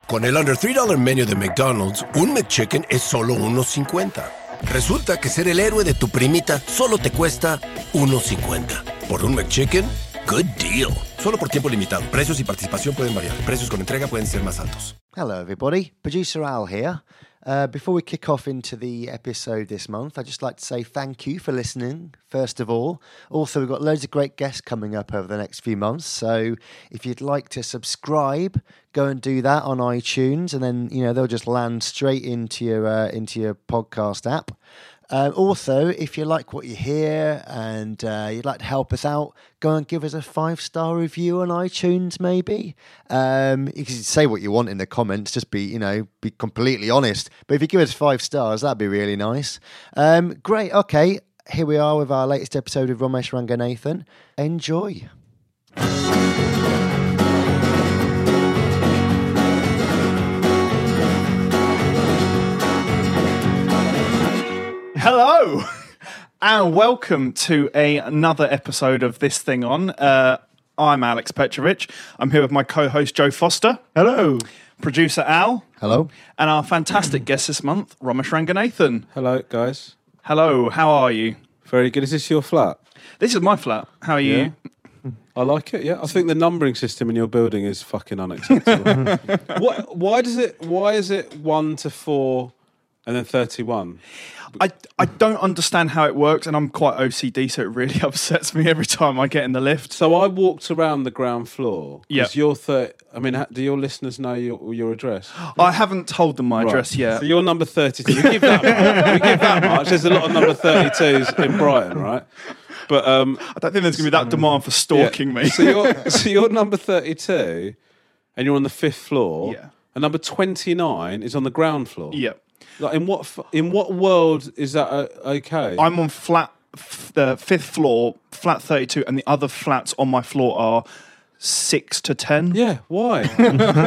Con el Under $3 Menu de McDonald's, un McChicken es solo $1.50. Resulta que ser el héroe de tu primita solo te cuesta $1.50. Por un McChicken, good deal. Solo por tiempo limitado. Precios y participación pueden variar. Precios con entrega pueden ser más altos. Hello, everybody. Producer Al here. Before we kick off into the episode this month, I'd just like to say thank you for listening, first of all. Also, we've got loads of great guests coming up over the next few months. So if you'd like to subscribe, go and do that on iTunes, and then, they'll just land straight into your podcast app. Also, if you like what you hear and you'd like to help us out, go and give us a 5-star review on iTunes, maybe. You can say what you want in the comments, just be completely honest. But if you give us 5 stars, that'd be really nice. Great, okay. Here we are with our latest episode of Romesh Ranganathan. Enjoy. Hello, and welcome to another episode of This Thing On. I'm Alex Petrovich. I'm here with my co-host Joe Foster. Hello. Producer Al. Hello. And our fantastic guest this month, Romesh Ranganathan. Hello, guys. Hello, how are you? Very good. Is this your flat? This is my flat. How are you? I like it, yeah. I think the numbering system in your building is fucking unacceptable. Why is it 1 to 4 and then 31? I don't understand how it works, and I'm quite OCD, so it really upsets me every time I get in the lift. So I walked around the ground floor. Yeah. You're do your listeners know your address? I haven't told them my address yet. So you're number 32. We give that much. There's a lot of number 32s in Brighton, right? But I don't think there's going to be that demand for stalking me. So you're number 32, and you're on the 5th floor. Yeah. And number 29 is on the ground floor. Yeah. Like in what world is that okay? I'm on the 5th floor, flat 32, and the other flats on my floor are 6 to 10. Yeah, why? Why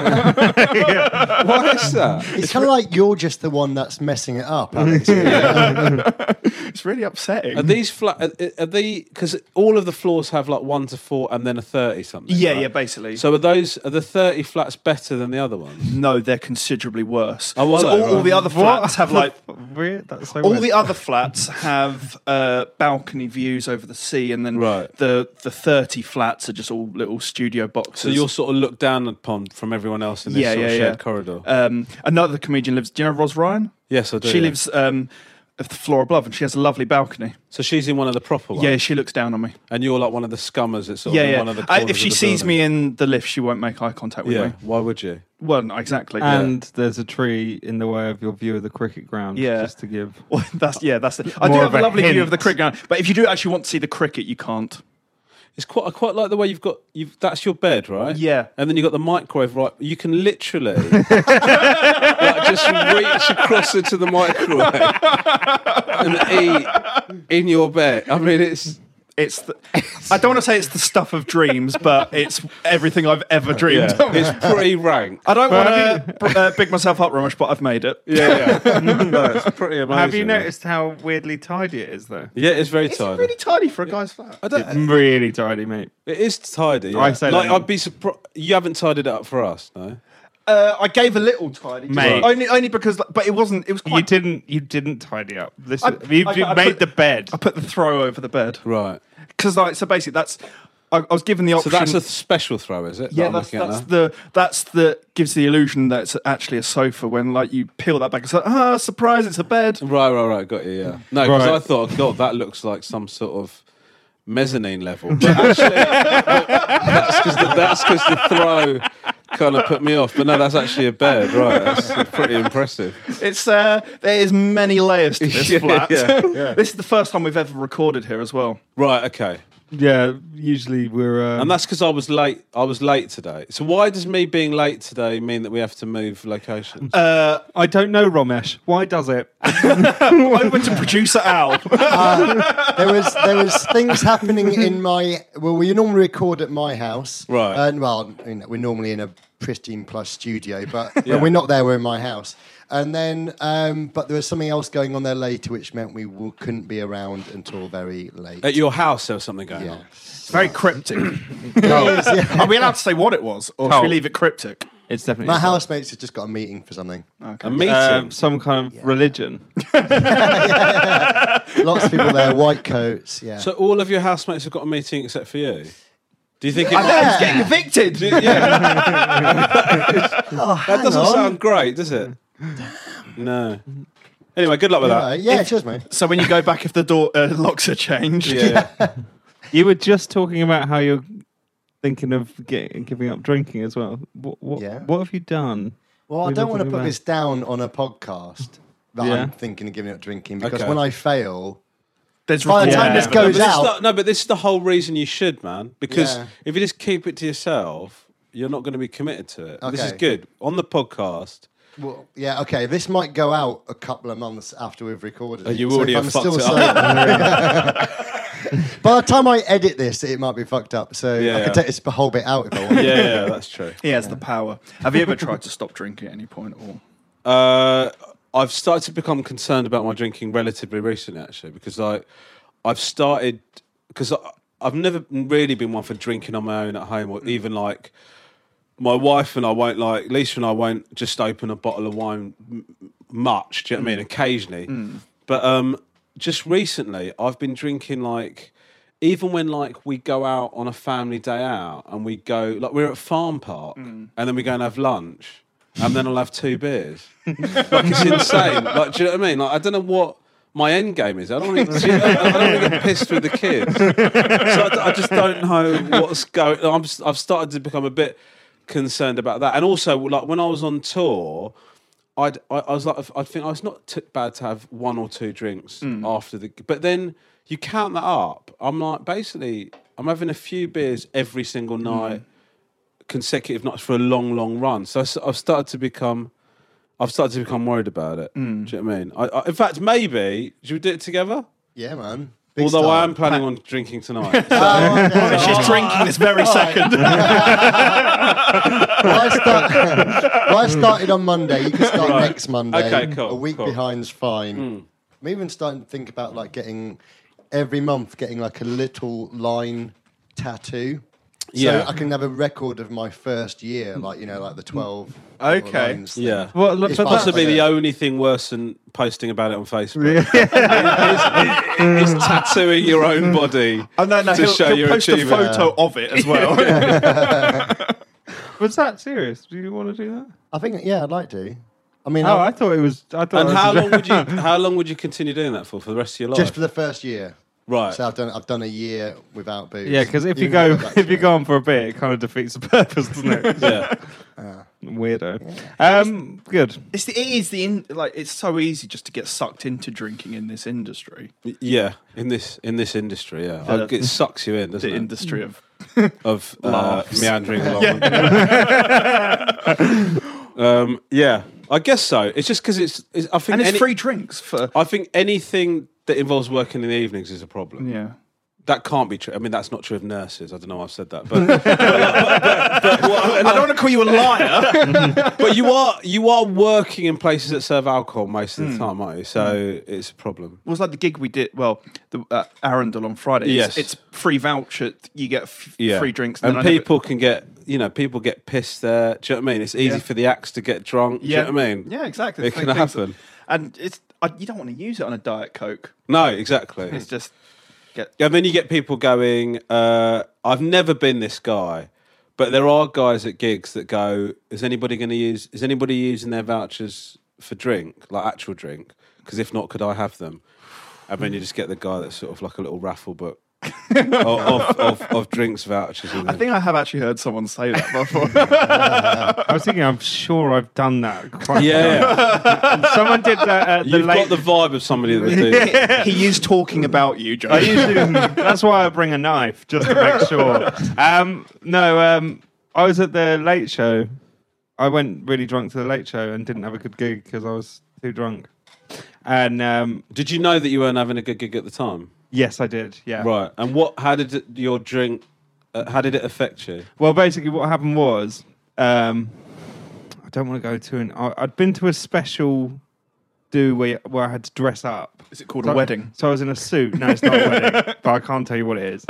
is that? It's kind of like you're just the one that's messing it up, Alex. It's really upsetting. Are these because all of the floors have like 1 to 4 and then a 30 something? Yeah, right? yeah, basically. So are the 30 flats better than the other ones? No, they're considerably worse. Oh, well, so all the other flats have like weird. That's so all weird. the other flats have balcony views over the sea, and then Right. the 30 flats are just all little studio boxes. So you're sort of looked down upon from everyone else in this sort of shared corridor. Another comedian lives. Do you know Ros Ryan? Yes, I do. She lives at the floor above, and she has a lovely balcony. So she's in one of the proper ones. Yeah, she looks down on me. And you're like one of the scummers. It's sort of in one of the corners If she of the sees building. me in the lift, she won't make eye contact with me. Why would you? Well, no, exactly. And there's a tree in the way of your view of the cricket ground. Yeah. Just to give. Well, that's it. I do More have of a a lovely view hint. of the cricket ground, but if you do actually want to see the cricket, you can't. I quite like the way that's your bed, right? Yeah. And then you've got the microwave, right? You can literally just reach across into the microwave and eat in your bed. I mean, I don't want to say it's the stuff of dreams, but it's everything I've ever dreamed. yeah, it's pretty rank. I don't want to big myself up, Ramesh, but I've made it. Yeah. No, it's pretty amazing. Have you noticed how weirdly tidy it is, though? Yeah, it's very It's tidy. really tidy for a guy's flat. It's really tidy, mate. It is tidy. Yeah. I say like, that. I'd be surprised. You haven't tidied it up for us, no? I gave a little tidy, Mate. only because, but it wasn't. It was quite. You didn't tidy up. This I you made put- the bed. I put the throw over the bed Right. because, so basically, that's. I was given the So option. that's a special throw, is it? Yeah, that I'm looking at now? that's the gives the illusion that it's actually a sofa when like you peel that back. It's like, surprise, it's a bed. Right. Got you. Yeah. No, because Right. I thought, God, that looks like some sort of mezzanine level. But actually, that's because the throw kind of put me off. But no, that's actually a bed. Right. That's pretty impressive. It's there is many layers to this Yeah, flat. yeah. This is the first time we've ever recorded here as well. Right. Okay. Yeah, usually we're. And that's because I was late. I was late today. So why does me being late today mean that we have to move locations? I don't know, Romesh. Why does it? Over to producer Al. There was things happening in my. Well, we normally record at my house, Right. And we're normally in a pristine plush studio, but when we're not there. We're in my house, and then but there was something else going on there later, which meant we couldn't be around until very late. At your house, there was something going Yeah. on. It's very cryptic. Yes, yeah. Are we allowed to say what it was, or should we leave it cryptic? It's definitely My housemates have just got a meeting for something. Okay. A meeting. some kind of religion. Lots of people there, white coats. Yeah. So all of your housemates have got a meeting except for you. Do you think it? I bet he's getting evicted. That doesn't sound great, does it? No. Anyway, good luck with that. Yeah, cheers, mate. So when you go back, if the door locks are changed, Yeah. You were just talking about how you're thinking of giving up drinking as well. What have you done? Well, I We've don't been want to talking put about- this down on a podcast that Yeah. I'm thinking of giving up drinking because Okay. when I fail, there's by the time Yeah. this goes out, But this is the whole reason you should, man. Because Yeah. if you just keep it to yourself, you're not going to be committed to it. This is Okay. good. On the podcast, well, yeah, okay, this might go out a couple of months after we've recorded it. you So already if have I'm fucked still it sober- By the time I edit this, it might be fucked up. So Yeah, I yeah. can take this whole bit out if I want. yeah, that's true. he has the power. Have you ever tried to stop drinking at any point? Or I've started to become concerned about my drinking relatively recently, actually, because I've started because I've never really been one for drinking on my own at home, or even like my wife and I won't Lisa and I won't just open a bottle of wine much. Do you know what I mean? Occasionally, but just recently I've been drinking even when we go out on a family day out and we go we're at Farm Park and then we go and have lunch. And then I'll have 2 beers. It's insane. Do you know what I mean? I don't know what my end game is. I don't want to get pissed with the kids. So I just don't know what's going on. I've started to become a bit concerned about that. And also, when I was on tour, I think it's not bad to have 1 or 2 drinks after the. But then you count that up. I'm basically, I'm having a few beers every single night. Consecutive nights for a long run. So I've started to become worried about it. Do you know what I mean? In fact, maybe should we do it together? Yeah, man. Although I am planning on drinking tonight. she's drinking this very second. I started on Monday. You can start next Monday. Okay, cool, A week cool. behind's fine. I'm even starting to think about getting every month getting a little line tattoo. So Yeah. I can have a record of my first year, the 12. Okay. lines thing. Yeah. Well, look, It's but Possibly Yeah. the only thing worse than posting about it on Facebook is tattooing your own body Oh no, to he'll show your post a achievement. photo of it as well. was that serious? Do you want to do that? I think, yeah, I'd like to. I mean, Oh, I thought it was. I thought. And it was how long would you continue doing that for the rest of your life? just for the first year. Right. So I've done a year without booze. Yeah, because if you Even go though if you go on for a bit, it kind of defeats the purpose, doesn't it? Yeah. Weirdo. Good. It's so easy just to get sucked into drinking in this industry. Yeah. In this industry, yeah. It sucks you in, doesn't The it? industry of Of Laughs. meandering along. Yeah, I guess so. It's just because I think and it's free drinks for I think anything that involves working in the evenings is a problem. yeah. That can't be true. I mean, that's not true of nurses. I don't know why I've said that, but I don't want to call you a liar. but you are working in places that serve alcohol most of the time, aren't you? So it's a problem. It was like the gig we did. Well, the Arundel on Friday. Yes. It's free voucher. You get free drinks, and then I never- people can get people get pissed there. Do you know what I mean? It's easy Yeah. for the acts to get drunk. Do you know what I mean? Yeah, exactly. It can happen. And you don't want to use it on a Diet Coke. No, exactly. It's just And then you get people going, I've never been this guy, but there are guys at gigs that go, is anybody using their vouchers for drink, like actual drink? Because if not, could I have them? And then you just get the guy that's sort of like a little raffle book of drinks vouchers. I think I have actually heard someone say that before. I was thinking. I'm sure I've done that. Quite yeah. Someone did that at the You've late. got the vibe of somebody that would do that. He is talking about you, Joe. I usually. That's why I bring a knife just to make sure. I was at the Late Show. I went really drunk to the Late Show and didn't have a good gig because I was too drunk. And Did you know that you weren't having a good gig at the time? yes, I did. Yeah. Right. And how did your drink? How did it affect you? Well, basically, what happened was, I don't want to go to I'd been to a special do where I had to dress up. Is it called a wedding? So I was in a suit. No, it's not a wedding, but I can't tell you what it is. Okay.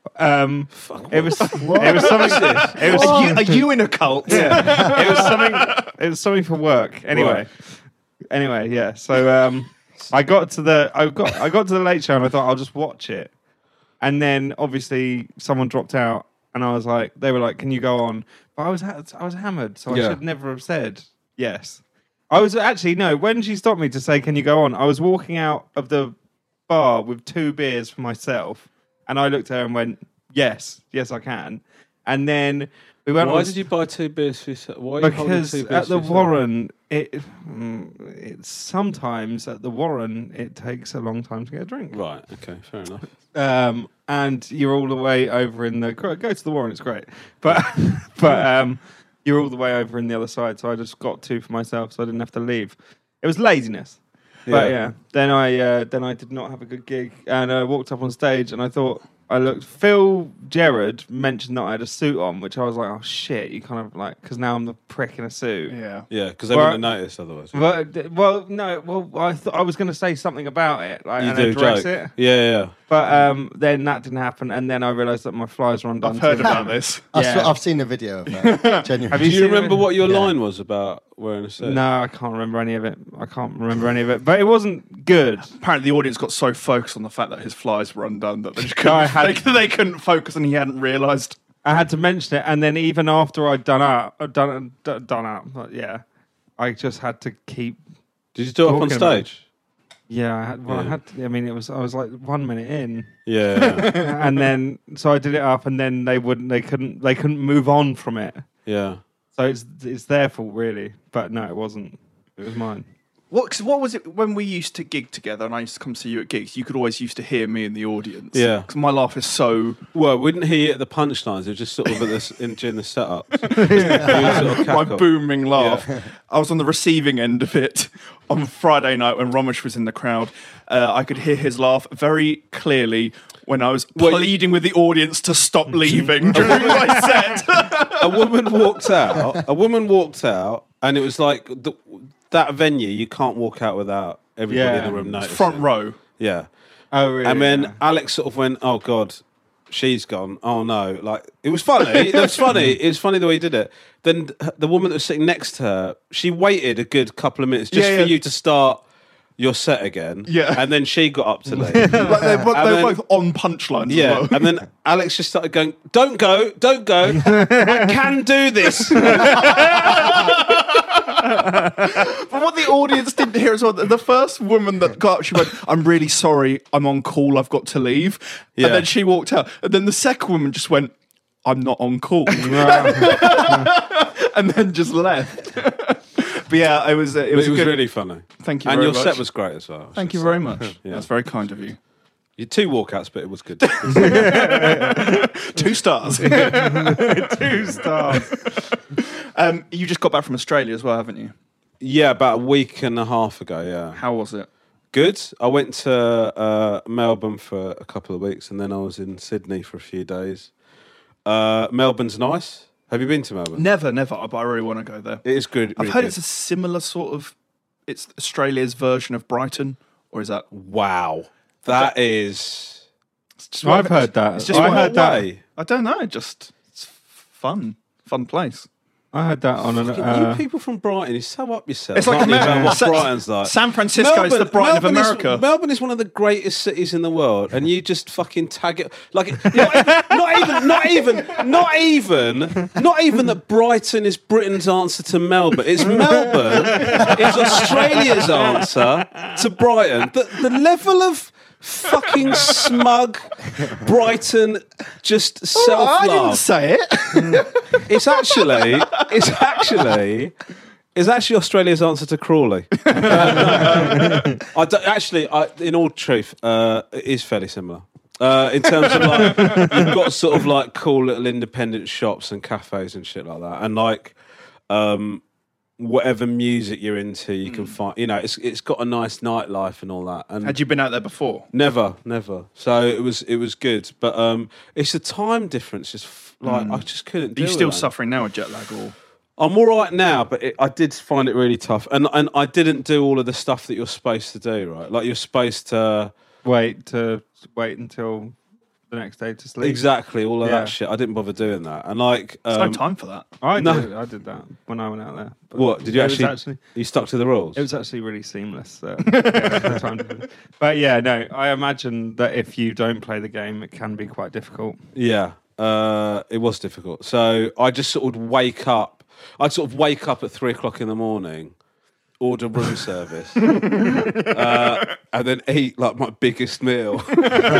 It was something. It was Are you in a cult? yeah. It was something. It was something for work. Anyway. Yeah. So I got to the Late Show and I thought I'll just watch it, and then obviously someone dropped out, and I was like, they were like, "Can you go on?" But I was hammered, so I should never have said yes. I was actually no. When she stopped me to say, "Can you go on?" I was walking out of the bar with 2 beers for myself, and I looked at her and went, "Yes, I can." And then we went. Why did you buy 2 beers for yourself? Why are you holding because 2 beers at the for yourself? Warren, it's sometimes at the Warren it takes a long time to get a drink. Right. Okay. Fair enough. And you're all the way over in the go to the Warren. It's great, but you're all the way over in the other side. So I just got 2 for myself, so I didn't have to leave. It was laziness. But then I did not have a good gig, and I walked up on stage, and I thought Phil Gerard mentioned that I had a suit on, which I was like, oh shit, you kind of like, because now I'm the prick in a suit. Yeah. Yeah, because they wouldn't have noticed otherwise. I was going to say something about it, like, You and do address joke. it, Yeah. but then that didn't happen, and then I realised that my flies were undone. I've heard too. about this. Yeah. I've seen a video of that. Genuinely. Have Do you seen remember it? what your Yeah. line was about wearing a suit? No, I can't remember any of it. But it wasn't good. Apparently, the audience got so focused on the fact that his flies were undone that they just I couldn't, had- they couldn't focus, and he hadn't realised. I had to mention it, and then even after I'd done up, I just had to keep. Did you do it up on Talking about stage? Yeah, I had. Well, I Yeah. had. To, I mean, I was like 1 minute in, Yeah. and then so I did it up, and then they couldn't move on from it. Yeah. So it's their fault really, but no, it wasn't. It was mine. What was it when we used to gig together and I used to come see you at gigs? You could always used to hear me in the audience. Yeah. Because my laugh is so... Well, we didn't hear you at the punchlines. It was just sort of during the setup. Sort of my cackle. booming laugh. I was on the receiving end of it on Friday night when Romesh was in the crowd. I could hear his laugh very clearly when I was pleading with the audience to stop leaving during my set. A woman walked out, and it was like that venue. You can't walk out without everybody in the room noticing. Front row. Yeah. Oh really? And then Alex sort of went, "Oh God, she's gone. Oh no!" Like it was funny. It was funny. It was funny the way he did it. Then the woman that was sitting next to her, she waited a good couple of minutes just for you to start your set again. Yeah. And then she got up to leave. Like they were then- both on punchlines as Yeah, well. and then Alex just started going, don't go, I can do this. But what the audience didn't hear as well, the first woman that got up, she went, "I'm really sorry, I'm on call, I've got to leave." Yeah. And then she walked out. And then the second woman just went, "I'm not on call." And then just left. But yeah, it was It was good. really funny. Thank you And very your much. set was great as well. Thank you very much. Yeah. That's very kind of you. You 2 walkouts, but it was good. 2 stars. 2 stars. You just got back from Australia as well, haven't you? Yeah, about a week and a half ago, yeah. How was it? Good. I went to Melbourne for a couple of weeks, and then I was in Sydney for a few days. Melbourne's nice. Have you been to Melbourne? Never, but I really want to go there. It is good. I've really heard good. it's a similar sort of, it's Australia's version of Brighton, or is that? Wow. That is... It's just I've heard that. It's just I one heard that. way. I don't know. Just it's fun place. I heard that on an. you people from Brighton, you're so up yourself. It's like aren't you, about what Sa- Brighton's like. San Francisco is the Brighton of America. Melbourne is one of the greatest cities in the world, and you just fucking tag it like not even that Brighton is Britain's answer to Melbourne. It's Melbourne is Australia's answer to Brighton. The level of fucking smug Brighton just self-love. I didn't say it. It's actually Australia's answer to Crawley. In all truth, it is fairly similar. In terms of like, you've got sort of like cool little independent shops and cafes and shit like that, and like, whatever music you're into, you can find. You know, it's got a nice nightlife and all that. And Had you been out there before? Never. So it was good, but it's the time difference. Just like I just couldn't. Are deal you still with that. suffering now with jet lag? Or I'm all right now, but I did find it really tough, and I didn't do all of the stuff that you're supposed to do. Right, like you're supposed to wait until the next day to sleep. Exactly, all of Yeah. that shit. I didn't bother doing that. And like, There's no time for that. I No. did that when I went out there. But what did you it was actually? You stuck to the rules. It was actually really seamless. The time to- but yeah, no, I imagine that if you don't play the game, it can be quite difficult. Yeah, it was difficult. So I just sort of wake up. I'd sort of wake up at 3 o'clock in the morning, order room service, and then eat like my biggest meal, 3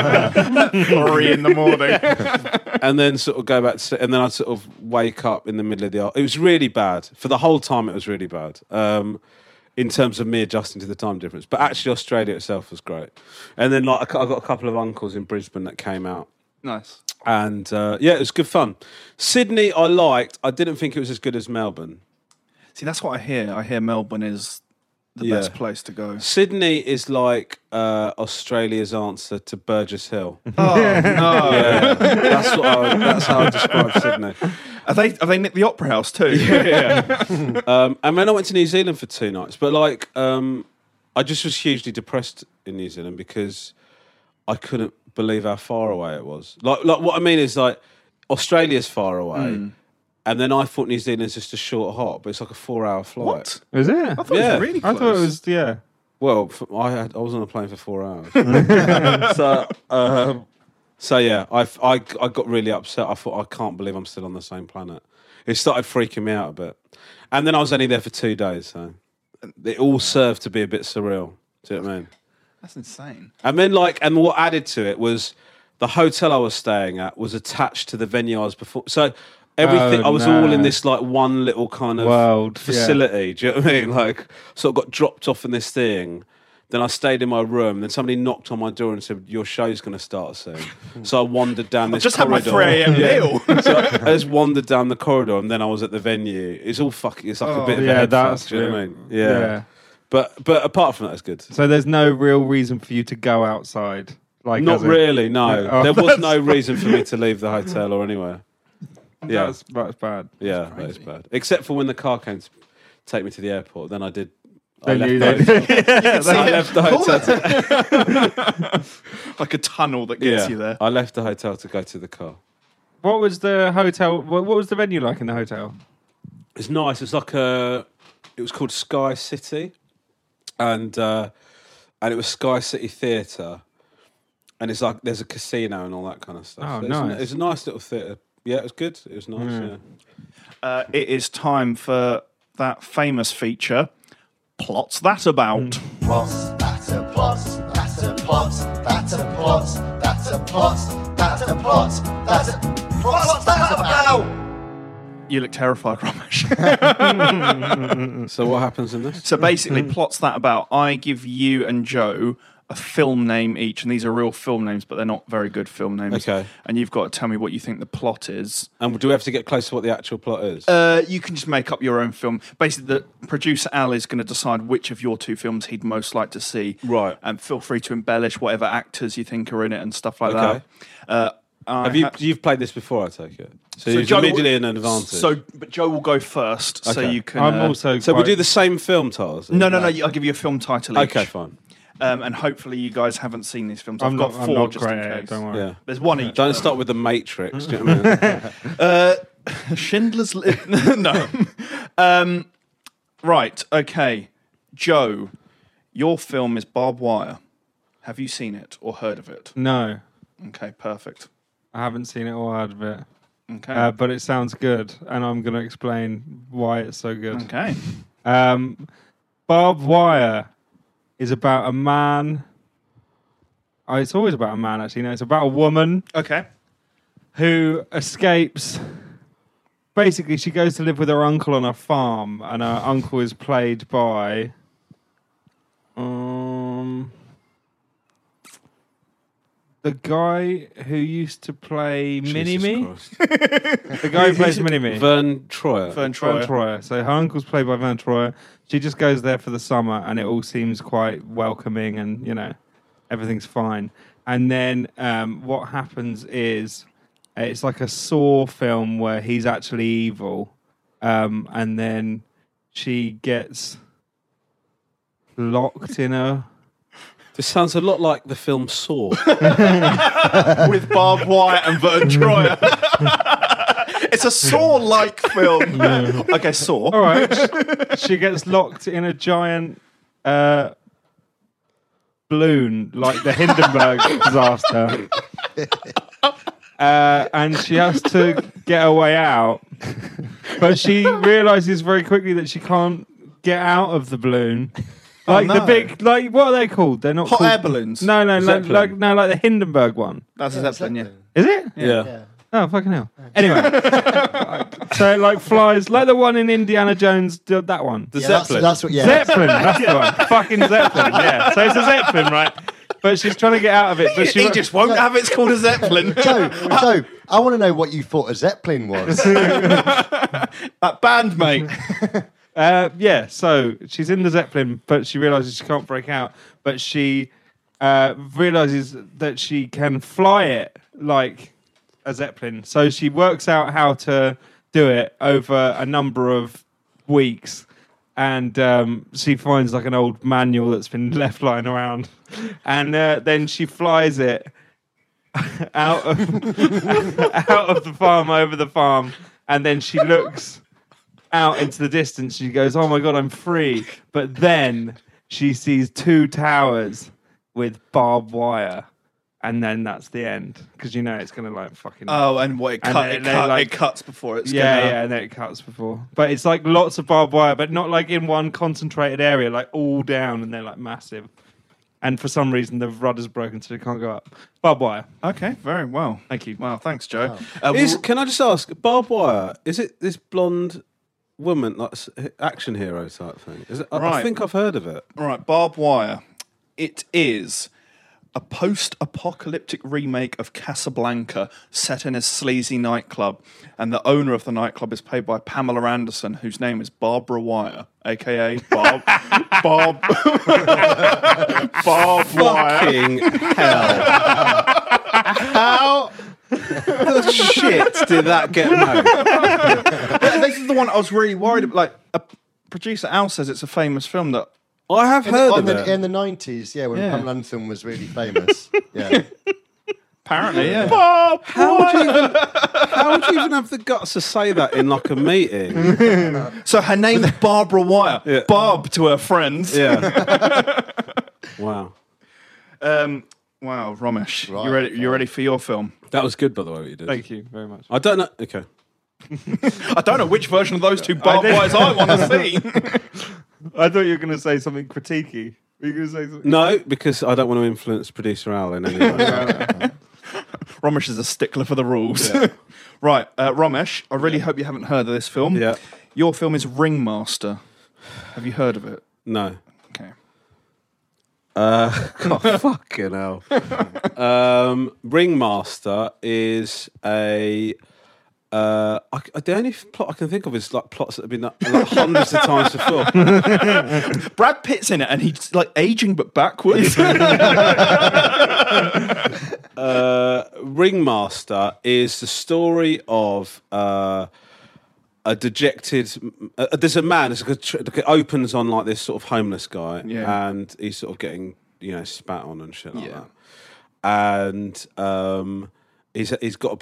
in the morning. and then sort of go back to, and then I'd sort of wake up in the middle of the. It was really bad for the whole time. It was really bad. In terms of me adjusting to the time difference, but actually Australia itself was great. And then like I got a couple of uncles in Brisbane that came out. Nice. And yeah, it was good fun. Sydney, I liked. I didn't think it was as good as Melbourne. See, that's what I hear. I hear Melbourne is the Yeah. best place to go. Sydney is like Australia's answer to Burgess Hill. Oh, no. Yeah, that's how I describe Sydney. Have they nicked the Opera House too? And then I went to New Zealand for 2 nights, but like I just was hugely depressed in New Zealand because I couldn't believe how far away it was. Like what I mean is like Australia's far away. And then I thought New Zealand's just a short hop, but it's like a 4-hour flight. What? Was it? I thought it Yeah. was really I close. thought it was, yeah. Well, I was on a plane for 4 hours. So yeah, I got really upset. I thought, I can't believe I'm still on the same planet. It started freaking me out a bit. And then I was only there for 2 days, so it all served to be a bit surreal. Do you know what I mean? That's insane. And then and what added to it was the hotel I was staying at was attached to the venue I was before. So everything, Oh, I was no. all in this like one little kind of World, facility. Do you know what I mean? Like, sort of got dropped off in this thing. Then I stayed in my room. Then somebody knocked on my door and said, "Your show's going to start soon." So I wandered down this Just had my corridor. 3 a.m. meal. So I just wandered down the corridor, and then I was at the venue. It's all fucking. It's like a bit of a yeah, head that's fuck, do you know what I true. mean? Yeah. But apart from that, it's good. So there's no real reason for you to go outside. Like, Not as a- really. No, Oh, there was no reason for me to leave the hotel or anywhere. Yeah, That's bad. yeah, that is bad. Except for when the car came to take me to the airport, then I did. Then I you left the hotel. Like a tunnel that gets you there. I left the hotel to go to the car. What was the hotel? What was the venue like in the hotel? It's nice. It's like it was called Sky City, and it was Sky City Theatre, and it's like there's a casino and all that kind of stuff. Oh, So nice. It's a nice little theatre. Yeah, it was good. It was nice. Yeah. It is time for that famous feature. Plots that about. Plots, that's a plot, that's a plot, that's a plot, that's a plot, that's a plot, that's a plot, that's about. You look terrified, Ramesh. So what happens in this? So basically, plots that about. I give you and Joe a film name each, and these are real film names, but they're not very good film names. Okay. And you've got to tell me what you think the plot is. And do we have to get close to what the actual plot is? You can just make up your own film. Basically, the producer Al is going to decide which of your 2 films he'd most like to see. Right. And feel free to embellish whatever actors you think are in it and stuff like Okay. that. You've played this before? I take it. So, So you're Joe immediately in an advantage. But Joe will go first, so Okay. you can. I'm also. So we quite- do the same film titles? No. I'll give you a film title each. Okay, fine. And hopefully you guys haven't seen these films. I've I'm got not, 4 I'm not just great in at case. it, don't worry. Yeah. There's one each. Don't start with the Matrix. Do you know what I mean? Schindler's List. No. Right. Okay. Joe, your film is Barbed Wire. Have you seen it or heard of it? No, Okay. Perfect. I haven't seen it or heard of it. Okay. But it sounds good, and I'm going to explain why it's so good. Okay. Barbed Wire is about a man. Oh, it's always about a man, actually. No, it's about a woman Okay. who escapes. Basically, she goes to live with her uncle on a farm, and her uncle is played by. The guy who used to play Mini-Me. The guy who plays Mini-Me. Vern Troyer. Vern Vern Troyer. Troyer. So her uncle's played by Vern Troyer. She just goes there for the summer, and it all seems quite welcoming, and everything's fine. And then what happens is it's like a Saw film where he's actually evil, and then she gets locked in a This sounds a lot like the film Saw. with barbed wire and Vern Troyer. It's a Saw-like film. I guess Saw. All right. She gets locked in a giant balloon, like the Hindenburg disaster. And she has to get her way out. But she realizes very quickly that she can't get out of the balloon. Like no. the big, like what are they called? They're not Hot called... air balloons. No, like the Hindenburg one. That's a Zeppelin, yeah. Is it? Yeah. Oh, fucking hell. Anyway. So it like flies, like the one in Indiana Jones, that one. The Yeah, Zeppelin. That's what. Yeah. Zeppelin, that's the one. Fucking Zeppelin, yeah. So it's a Zeppelin, right? But she's trying to get out of it. But He just won't have it's called a Zeppelin. Joe, I want to know what you thought a Zeppelin was. That band, mate. Yeah, so she's in the Zeppelin, but she realizes she can't break out. But she realizes that she can fly it like a Zeppelin. So she works out how to do it over a number of weeks. And she finds like an old manual that's been left lying around. And then she flies it out of the farm, over the farm. And then she looks out into the distance. She goes, "Oh my God, I'm free." But then she sees 2 towers with barbed wire. And then that's the end. Because it's going to like fucking... Oh, and what it cuts before it's and then it cuts before. But it's like lots of barbed wire, but not like in one concentrated area, like all down, and they're like massive. And for some reason, the rudder's broken, so it can't go up. Barbed wire. Okay, very well. Thank you. Wow, thanks, Joe. Can I just ask, barbed wire, is it this blonde woman, like action hero type thing? Is it? I Right. think I've heard of it. Right, Barbed Wire. It is a post-apocalyptic remake of Casablanca set in a sleazy nightclub. And the owner of the nightclub is played by Pamela Anderson, whose name is Barbara Wire, a.k.a. Barbed Wire. Fucking hell. How the shit did that get made? This is the one I was really worried about. Like, producer Al says it's a famous film that... I have heard of it. In the 90s, when Yeah. Pamela Anderson was really famous. Yeah. Apparently, yeah. How would you even have the guts to say that in like a meeting? So her name is Barbara Wire. Yeah. Barb to her friends. Yeah. Wow. Wow, Ramesh. Right, You ready? You ready for your film? That was good, by the way, what you did. Thank you very much. I don't know. Okay. I don't know which version of those two barbed wires I want to see. I thought you were going to say something critiquey. Were you going to say something? No, because I don't want to influence producer Al in any way. Ramesh is a stickler for the rules. Right, Ramesh, I really hope you haven't heard of this film. Yeah. Your film is Ringmaster. Have you heard of it? No. Okay. God, fucking hell. Ringmaster is a... the only plot I can think of is like plots that have been like hundreds of times before. Brad Pitt's in it, and he's like aging but backwards. Ringmaster is the story of a dejected. There's a man. It opens on like this sort of homeless guy, Yeah. and he's sort of getting spat on and shit like Yeah. that. And he's got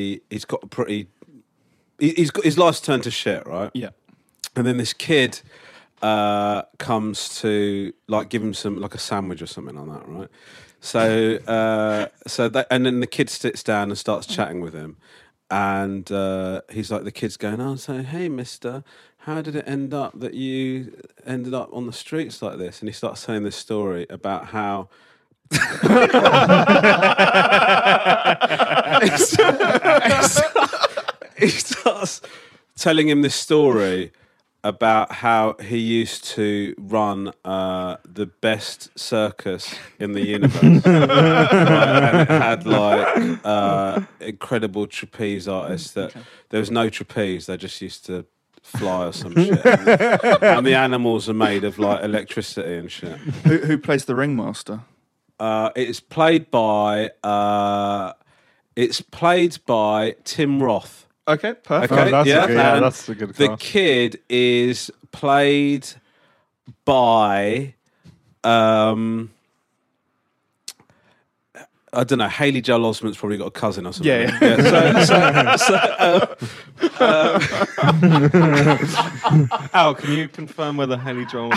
his life's turned to shit, right? Yeah. And then this kid comes to like give him some like a sandwich or something like that, right? So and then the kid sits down and starts chatting with him, and he's like, the kid's going on saying, "Hey, mister, how did it end up that you ended up on the streets like this?" And he starts saying this story about how he starts telling him this story about how he used to run the best circus in the universe. Right? And it had like incredible trapeze artists that there was no trapeze, they just used to fly or some shit. And the animals are made of like electricity and shit. Who plays the Ringmaster? It's played by Tim Roth. Okay, perfect. Okay, that's yeah, a good- yeah, and that's a good The cast. kid is played by I don't know. Haley Joel Osment's probably got a cousin or something. Yeah. Al, can you confirm whether Haley Joel?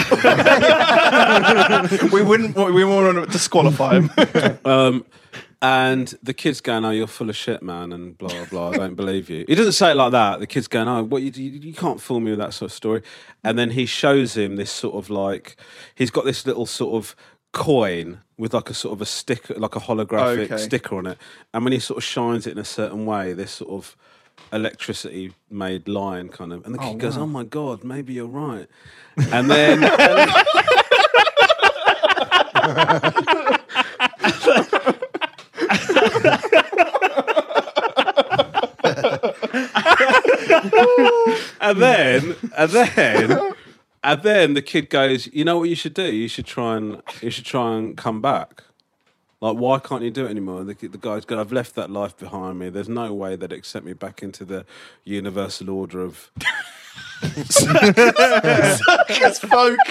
We wouldn't want to disqualify him. And the kid's going, "Oh, you're full of shit, man," and blah blah blah. I don't believe you. He doesn't say it like that. The kid's going, "Oh, what you can't fool me with that sort of story." And then he shows him this sort of like he's got this little sort of coin with like a sort of a sticker, like a holographic sticker on it. And when he sort of shines it in a certain way, this sort of electricity made line kind of. And the kid goes, "Oh my god, maybe you're right." And then. And then the kid goes, "You know what you should do? You should try and come back. Like, why can't you do it anymore?" And the guy's going, "I've left that life behind me. There's no way they'd accept me back into the universal order of circus folk."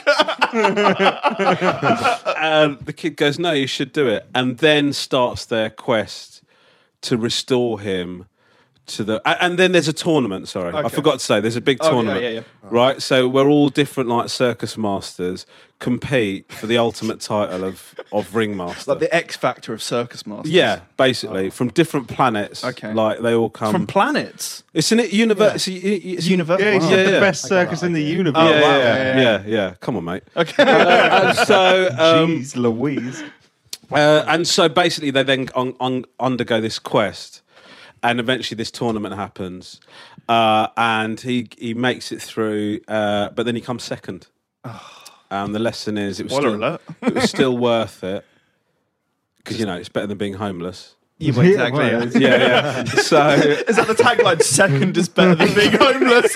And the kid goes, "No, you should do it." And then starts their quest to restore him to the. And then there's a tournament. Sorry, I forgot to say there's a big tournament. Yeah. Right, so we're all different, like circus masters, compete for the ultimate title of ringmaster. Like the X Factor of circus masters. Yeah, basically from different planets. Okay. Like they all come From planets. It's an universe. It's Universe. Yeah, he's Wow. got the best circus in the universe. Yeah. Come on, mate. Okay. And so, Jeez Louise. and so basically, they then undergo this quest, and eventually this tournament happens, and he makes it through, but then he comes second. And the lesson is, it was still worth it because it's better than being homeless. Yeah, exactly. Yeah. So Is that the tagline? Second is better than being homeless.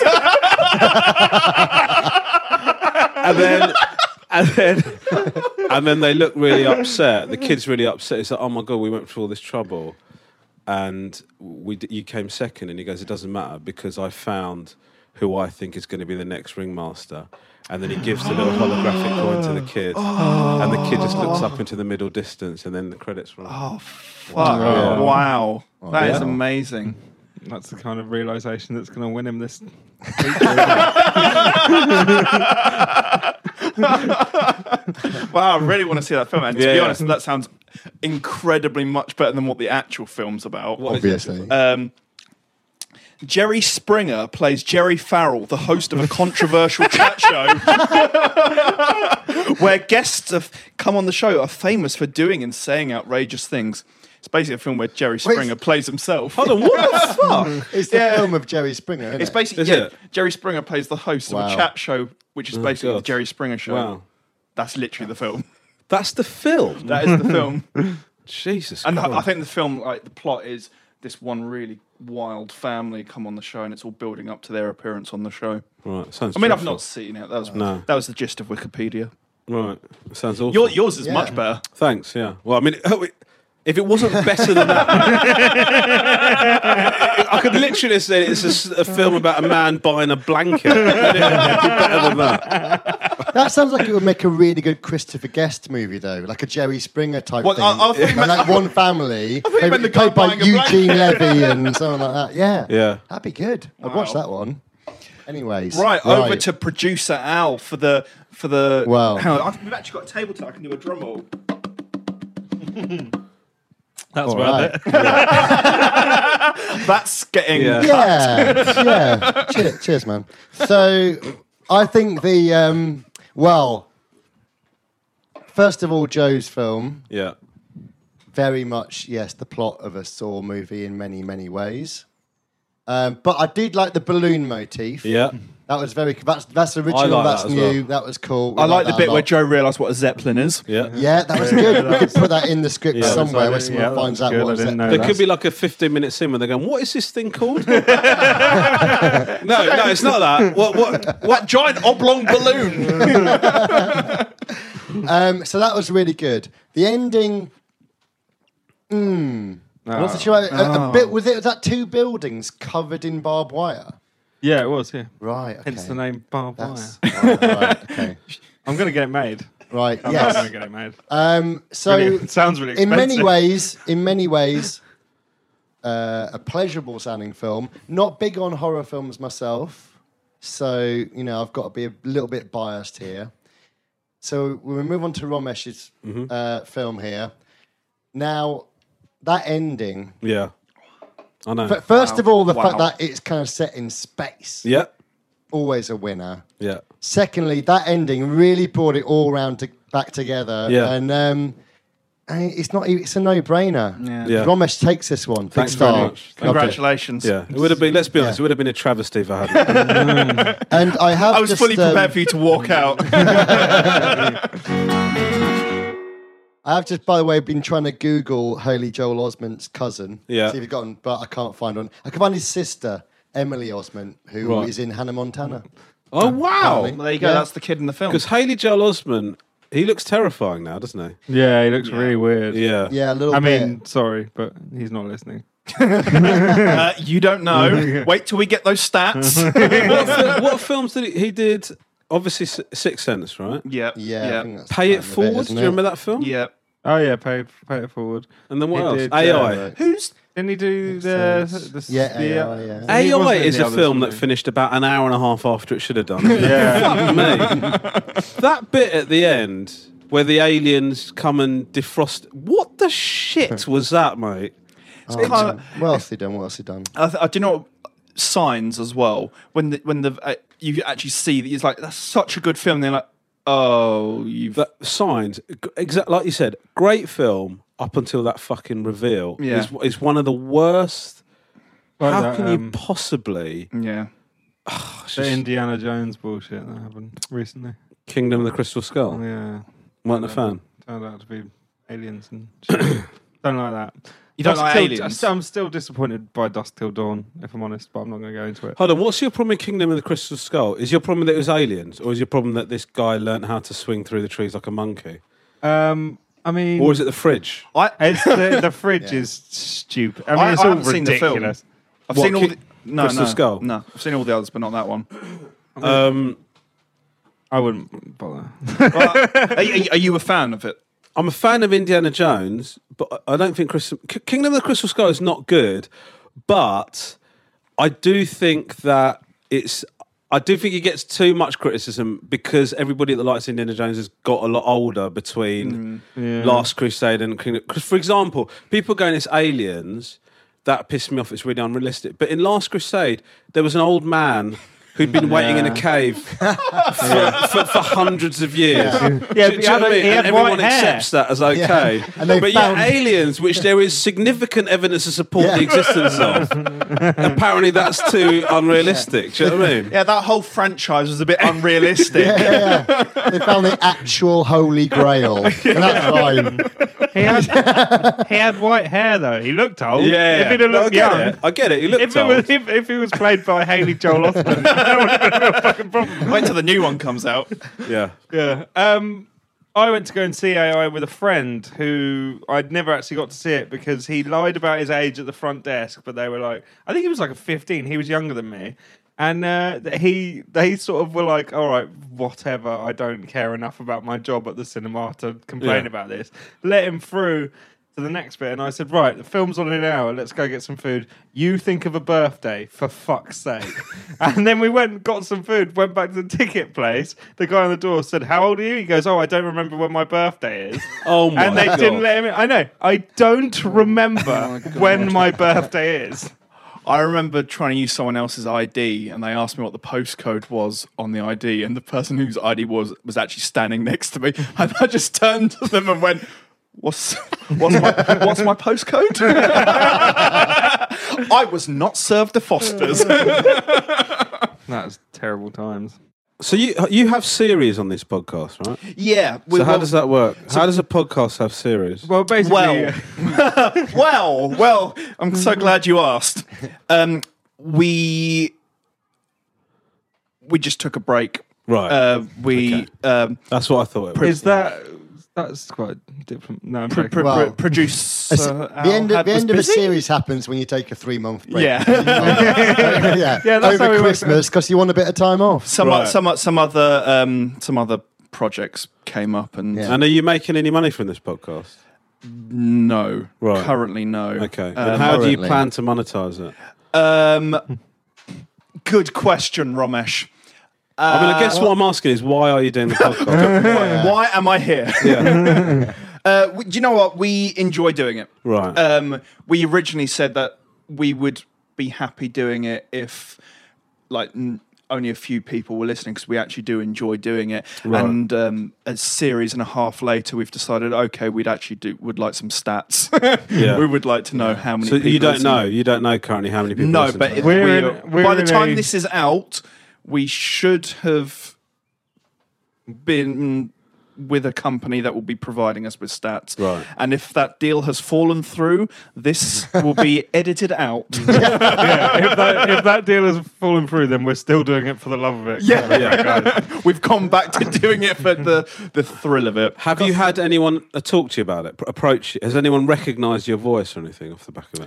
and then they look really upset. The kid's really upset. It's like, "Oh my god, we went through all this trouble, and you came second." And he goes, "It doesn't matter because I found who I think is going to be the next ringmaster." And then he gives the little holographic coin to the kid, and the kid just looks up into the middle distance, and then the credits roll. Oh, fuck. Yeah. Wow. That is Yeah. amazing. That's the kind of realization that's going to win him this. Wow, I really want to see that film. And to be Yeah. honest, that sounds incredibly much better than what the actual film's about. Obviously. Jerry Springer plays Jerry Farrell, the host of a controversial chat show where guests have come on the show are famous for doing and saying outrageous things. It's basically a film where Jerry Springer plays himself. Hold on, what the fuck? It's the film of Jerry Springer, isn't It's it? basically Is it? Jerry Springer plays the host of Wow. a chat show, which is basically the God. Jerry Springer show. Wow. That's literally the film. That's the film. That is the film. Jesus And Christ. I think the film, like the plot is this one really wild family come on the show, and it's all building up to their appearance on the show. Right, sounds I mean, I've dreadful. not seen it. No. That was the gist of Wikipedia. Right, sounds awful. Yours is Yeah. much better. Thanks, yeah. Well, I mean, if it wasn't better than that, I could literally say it's a film about a man buying a blanket. It'd be better than that. That sounds like it would make a really good Christopher Guest movie, though, like a Jerry Springer type Well, thing. I thought you And meant- like one family, you meant the guy played by buying a Eugene blanket. Levy and something like that. Yeah, Yeah. that'd be good. I'd watch that one. Anyways, Right, over to producer Al for the. Wow. Hang on, we've actually got a table top. I can do a drum roll. That's All worth right. it. That's getting. Yeah. Yeah. Cheers, man. So, I think first of all, Joe's film, Yeah. very much, yes, the plot of a Saw movie in many, many ways. But I did like the balloon motif. Yeah. That was that's original. I like That's that as new. well. That was cool. We I like the that a bit lot. where Joe realised what a Zeppelin is. Yeah. Yeah, that was good. We could put that in the script Yeah, somewhere where that's someone yeah, finds that's out good. what I is didn't it. know There that. could be like a 15-minute scene where they're going, "What is this thing called?" No, it's not that. What giant oblong balloon? So that was really good. The ending. I'm not so sure. A bit was that two buildings covered in barbed wire? Yeah, it was. Yeah, Right. Okay. hence the name Barbed Wire. That's right, okay. I'm going to get it made. Right. I'm not going Yes. to get it made. So It sounds really in expensive. many ways, a pleasurable sounding film. Not big on horror films myself, so I've got to be a little bit biased here. So we move on to Romesh's film here. Now, that ending. Yeah. I know. First of all, the Wow. fact that it's kind of set in space. Yeah. Always a winner. Yeah. Secondly, that ending really brought it all back together. Yeah. And it's a no-brainer. Yeah. Romesh takes this one. Big Thanks very star. much. Congratulations. Yeah. It would have been, let's be honest, it would have been a travesty if I hadn't. And I have I was just, fully prepared for you to walk out. I have just, by the way, been trying to Google Haley Joel Osment's cousin. Yeah. See if he's gotten, but I can't find one. I can find his sister, Emily Osment, who is Right. in Hannah Montana. Oh, wow. Apparently. There you go. Yeah. That's the kid in the film. Because Haley Joel Osment, he looks terrifying now, doesn't he? Yeah, he looks really weird. Yeah. Yeah, a little I bit. mean, sorry, but he's not listening. You don't know. Wait till we get those stats. What films did he did? Obviously, Sixth Sense, right? Yeah. yeah, I think that's Pay It kind of Forward. isn't Do you it? remember that film? Yeah. Oh yeah, pay it forward. And then what He else? did, AI. Who's Didn't he do Yeah, the AI, yeah. he AI wasn't in is the a others, film that was he? finished about an hour and a half after it should have done. Yeah. Fuck me. That bit at the end where the aliens come and defrost. What the shit was that, mate? kind of, What else he done? What else he done? do you know Signs as well? When the you actually see that he's like, that's such a good film. And they're like, oh, you've That Signs, exactly like you said, great film up until that fucking reveal. Yeah. Is one of the worst. Like How that, can you possibly yeah. the Indiana Jones bullshit that happened recently? Kingdom of the Crystal Skull? Yeah, Weren't a fan. turned out to be aliens and shit. Don't like that. You don't I'm like still- aliens? I'm still disappointed by Dusk Till Dawn, if I'm honest, but I'm not going to go into it. Hold on, what's your problem with Kingdom of the Crystal Skull? Is your problem that it was aliens, or is your problem that this guy learnt how to swing through the trees like a monkey, I mean, or is it the fridge? it's the fridge is stupid. I mean, it's I all haven't seen the film. ridiculous. I've What, seen all Ki- the no, Crystal no, Skull? No, I've seen all the others, but not that one. I wouldn't bother. Are you a fan of it? I'm a fan of Indiana Jones, but I don't think Kingdom of the Crystal Skull is not good. But I do think that I do think it gets too much criticism because everybody that likes Indiana Jones has got a lot older between Last Crusade and Kingdom. Because, for example, people going, it's aliens. That pissed me off. It's really unrealistic. But in Last Crusade, there was an old man who'd been waiting in a cave for hundreds of years. Yeah, Do but you know what I mean? he had And everyone white hair. accepts that as okay. And they But found- yeah, aliens, which there is significant evidence to support the existence of, apparently that's too unrealistic. Do you know what I mean? Yeah, that whole franchise was a bit unrealistic. Yeah. They found the actual Holy Grail. And that's fine. He had white hair though. He looked old. Yeah, If he'd have No, looked young. I get it. He looked If it old. was if he was played by Haley Joel Osment, that would have been a real fucking problem. Wait till the new one comes out. Yeah. Yeah. I went to go and see AI with a friend who I'd never actually got to see it because he lied about his age at the front desk, but they were like, I think he was like a 15. He was younger than me. And they sort of were like, all right, whatever. I don't care enough about my job at the cinema to complain Yeah. about this. Let him through to the next bit. And I said, right, the film's on in an hour. Let's go get some food. You think of a birthday, for fuck's sake. And then we went and got some food, went back to the ticket place. The guy on the door said, how old are you? He goes, oh, I don't remember when my birthday is. Oh my And they God. didn't let him in. I know. I don't remember when my birthday is. I remember trying to use someone else's ID, and they asked me what the postcode was on the ID, and the person whose ID was actually standing next to me, and I just turned to them and went, "What's my postcode?" I was not served the Fosters. That's terrible times. So you have series on this podcast, right? Yeah. So how does that work? How does a podcast have series? Well, basically, Well, I'm so glad you asked. We just took a break. Right. That's what I thought it was. that's quite different. No, I'm Pro- joking. pro- Well, produce. The end of a series happens when you take a 3-month break. Yeah. yeah, that's how over we work Christmas because you want a bit of time off. Some other projects came up, and Yeah. And are you making any money from this podcast? no, Right. currently no. Okay. And how do you Currently. plan to monetize it? Good question, Ramesh. I mean, I guess what I'm asking is, why are you doing the podcast? Why am I here? Yeah. Do you know what? We enjoy doing it. Right. We originally said that we would be happy doing it if, like, only a few people were listening, because we actually do enjoy doing it. Right. And a series and a half later, we've decided, okay, would like some stats. Yeah. We would like to know how many. So people you don't listen. know. You don't know currently how many people. No, listen but to it. by the in time a- this is out, we should have been with a company that will be providing us with stats. Right. And if that deal has fallen through, this will be edited out. Yeah, if that deal has fallen through, then we're still doing it for the love of it. Yeah. We've gone back to doing it for the thrill of it. Have you had anyone talk to you about it? Approach you? Has anyone recognised your voice or anything off the back of it?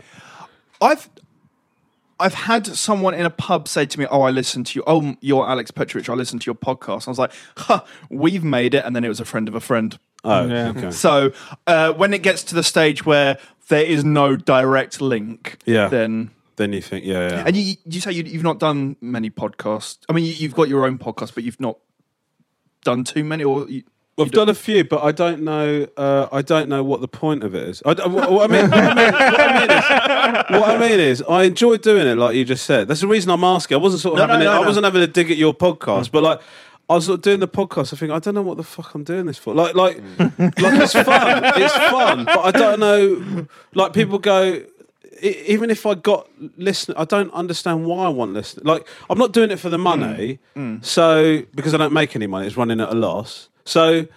I've had someone in a pub say to me, "Oh, I listened to you. Oh, you're Alex Petrovich. I listened to your podcast." I was like, "Huh, we've made it." And then it was a friend of a friend. Oh, Yeah. okay. So when it gets to the stage where there is no direct link, Yeah. then Then you think, yeah. and you say you've not done many podcasts. I mean, you've got your own podcast, but you've not done too many, or I've done a few, but I don't know. I don't know what the point of it is. What I mean is, I enjoy doing it, like you just said. That's the reason I'm asking. I wasn't sort of I wasn't having a dig at your podcast, but like I was sort of doing the podcast. I think I don't know what the fuck I'm doing this for. Like it's fun. It's fun, but I don't know. Like people go. Even if I got listeners, I don't understand why I want listeners. Like I'm not doing it for the money, so because I don't make any money, it's running at a loss. So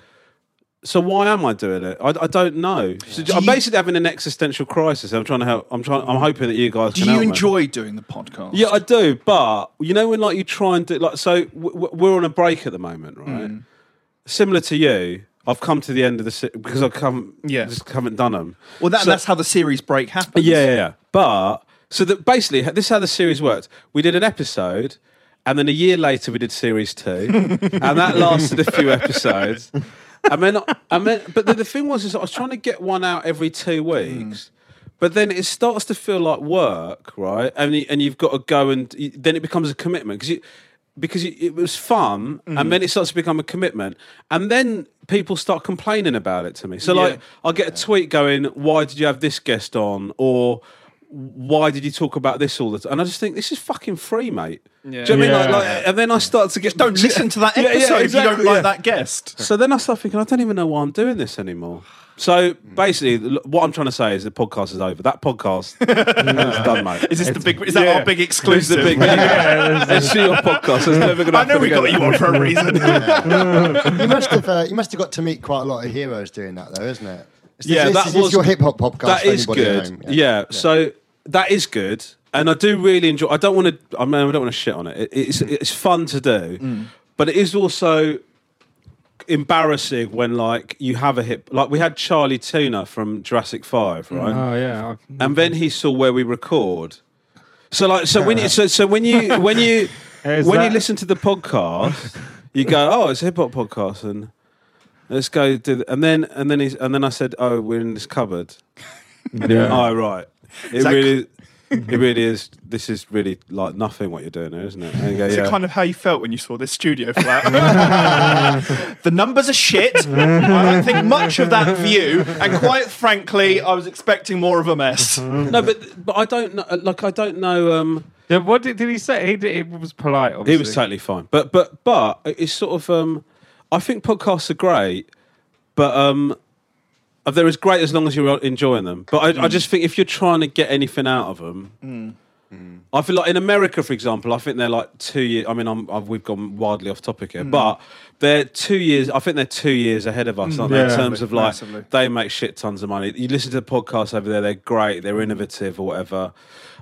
why am I doing it? I don't know. So I'm basically having an existential crisis. I'm trying to help. I'm hoping that you guys. do can you help me. enjoy doing the podcast? Yeah, I do. But you know when like you try and do like so, we're on a break at the moment, right? Similar to you, I've come to the end of the because I just haven't done them. Well, that's how the series break happens. Yeah. But so that basically, this is how the series worked. We did an episode, and then a year later we did series 2, and that lasted a few episodes. But the thing was, I was trying to get one out every 2 weeks. But then it starts to feel like work, right? And you've got to go, and then it becomes a commitment because it was fun, and then it starts to become a commitment, and then people start complaining about it to me. So like, I'll get a tweet going, "Why did you have this guest on?" or "Why did you talk about this all the time?" And I just think this is fucking free, mate. Yeah. Do you know what I mean? Yeah. Like, and then I start to get Don't listen to that Yeah, episode if you exactly, don't like that guest. So then I start thinking, I don't even know why I'm doing this anymore. So basically, what I'm trying to say is the podcast is over. That podcast is done, mate. Is this the big? Is that our big This is exclusive? the big. It's your podcast. It's never going to I know we got you on for a reason. You must have got to meet quite a lot of heroes doing that, though, isn't it? That was your hip hop podcast. That for is anybody at good. home. Yeah. So that is good, and I do really enjoy. I don't want to. I don't want to shit on it. It's fun to do, but it is also embarrassing when like you have a hit. Like we had Charlie Tuna from Jurassic 5, right? Oh yeah. And then he saw where we record. So when you listen to the podcast, you go, "Oh, it's a hip hop podcast," and let's go do. And then I said, "Oh, we're in this cupboard." And he went, "Oh, right." It really is. This is really like nothing what you're doing there, isn't it? And you go, Is yeah. it kind of how you felt when you saw this studio flat? The numbers are shit. I don't think much of that view, and quite frankly, I was expecting more of a mess. No, but I don't know. Like I don't know. Yeah, what did he say? He was polite. Obviously. He was totally fine. But it's sort of. I think podcasts are great, but they're as great as long as you're enjoying them. But I just think if you're trying to get anything out of them, I feel like in America, for example, I think they're like 2 years. I mean, we've gone wildly off topic here, but they're 2 years. I think they're 2 years ahead of us, aren't they? In terms of like Massively. they make shit tons of money. You listen to the podcasts over there; they're great. They're innovative or whatever.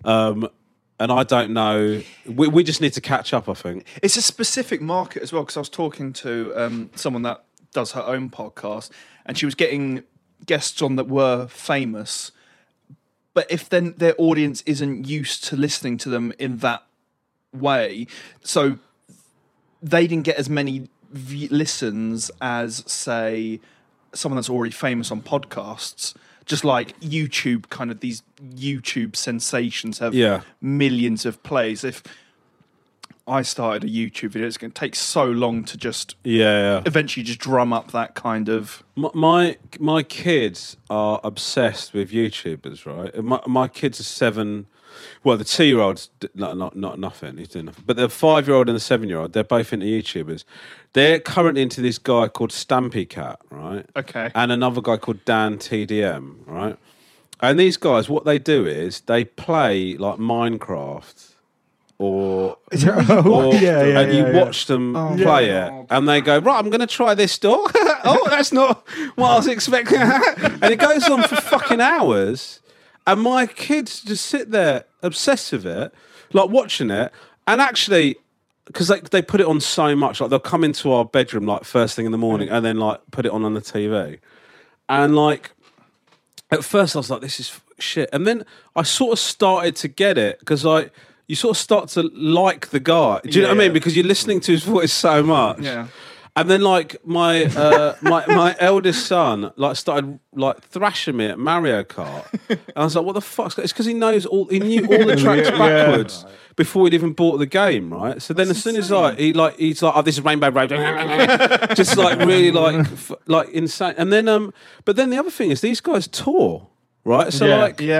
And I don't know. We just need to catch up, I think. It's a specific market as well, because I was talking to someone that does her own podcast, and she was getting guests on that were famous, but if then their audience isn't used to listening to them in that way, so they didn't get as many listens as, say, someone that's already famous on podcasts. Just like YouTube, kind of these YouTube sensations have millions of plays. If I started a YouTube video, it's going to take so long to just eventually just drum up that kind of. My kids are obsessed with YouTubers, right? My kids are 7. Well, the 2-year-old's not nothing. He's doing nothing. But the 5-year-old and the 7-year-old, they're both into YouTubers. They're currently into this guy called Stampy Cat, right? Okay. And another guy called Dan TDM, right? And these guys, what they do is they play like Minecraft or and you watch them play it, and they go, right, I'm going to try this door. Oh, that's not what I was expecting. And it goes on for fucking hours. And my kids just sit there obsessed with it, like watching it. And actually, because they put it on so much, like they'll come into our bedroom like first thing in the morning and then like put it on the TV. And like, at first I was like, this is shit. And then I sort of started to get it because like, you sort of start to like the guy. Do you know what I mean? Because you're listening to his voice so much. Yeah. And then, like my my eldest son, like started like thrashing me at Mario Kart, and I was like, "What the fuck?" It's because he knew all the tracks backwards before he'd even bought the game, right? So then, as soon as he's like, "Oh, this is Rainbow Road," just like really like insane. And then, but then the other thing is these guys tour, right? So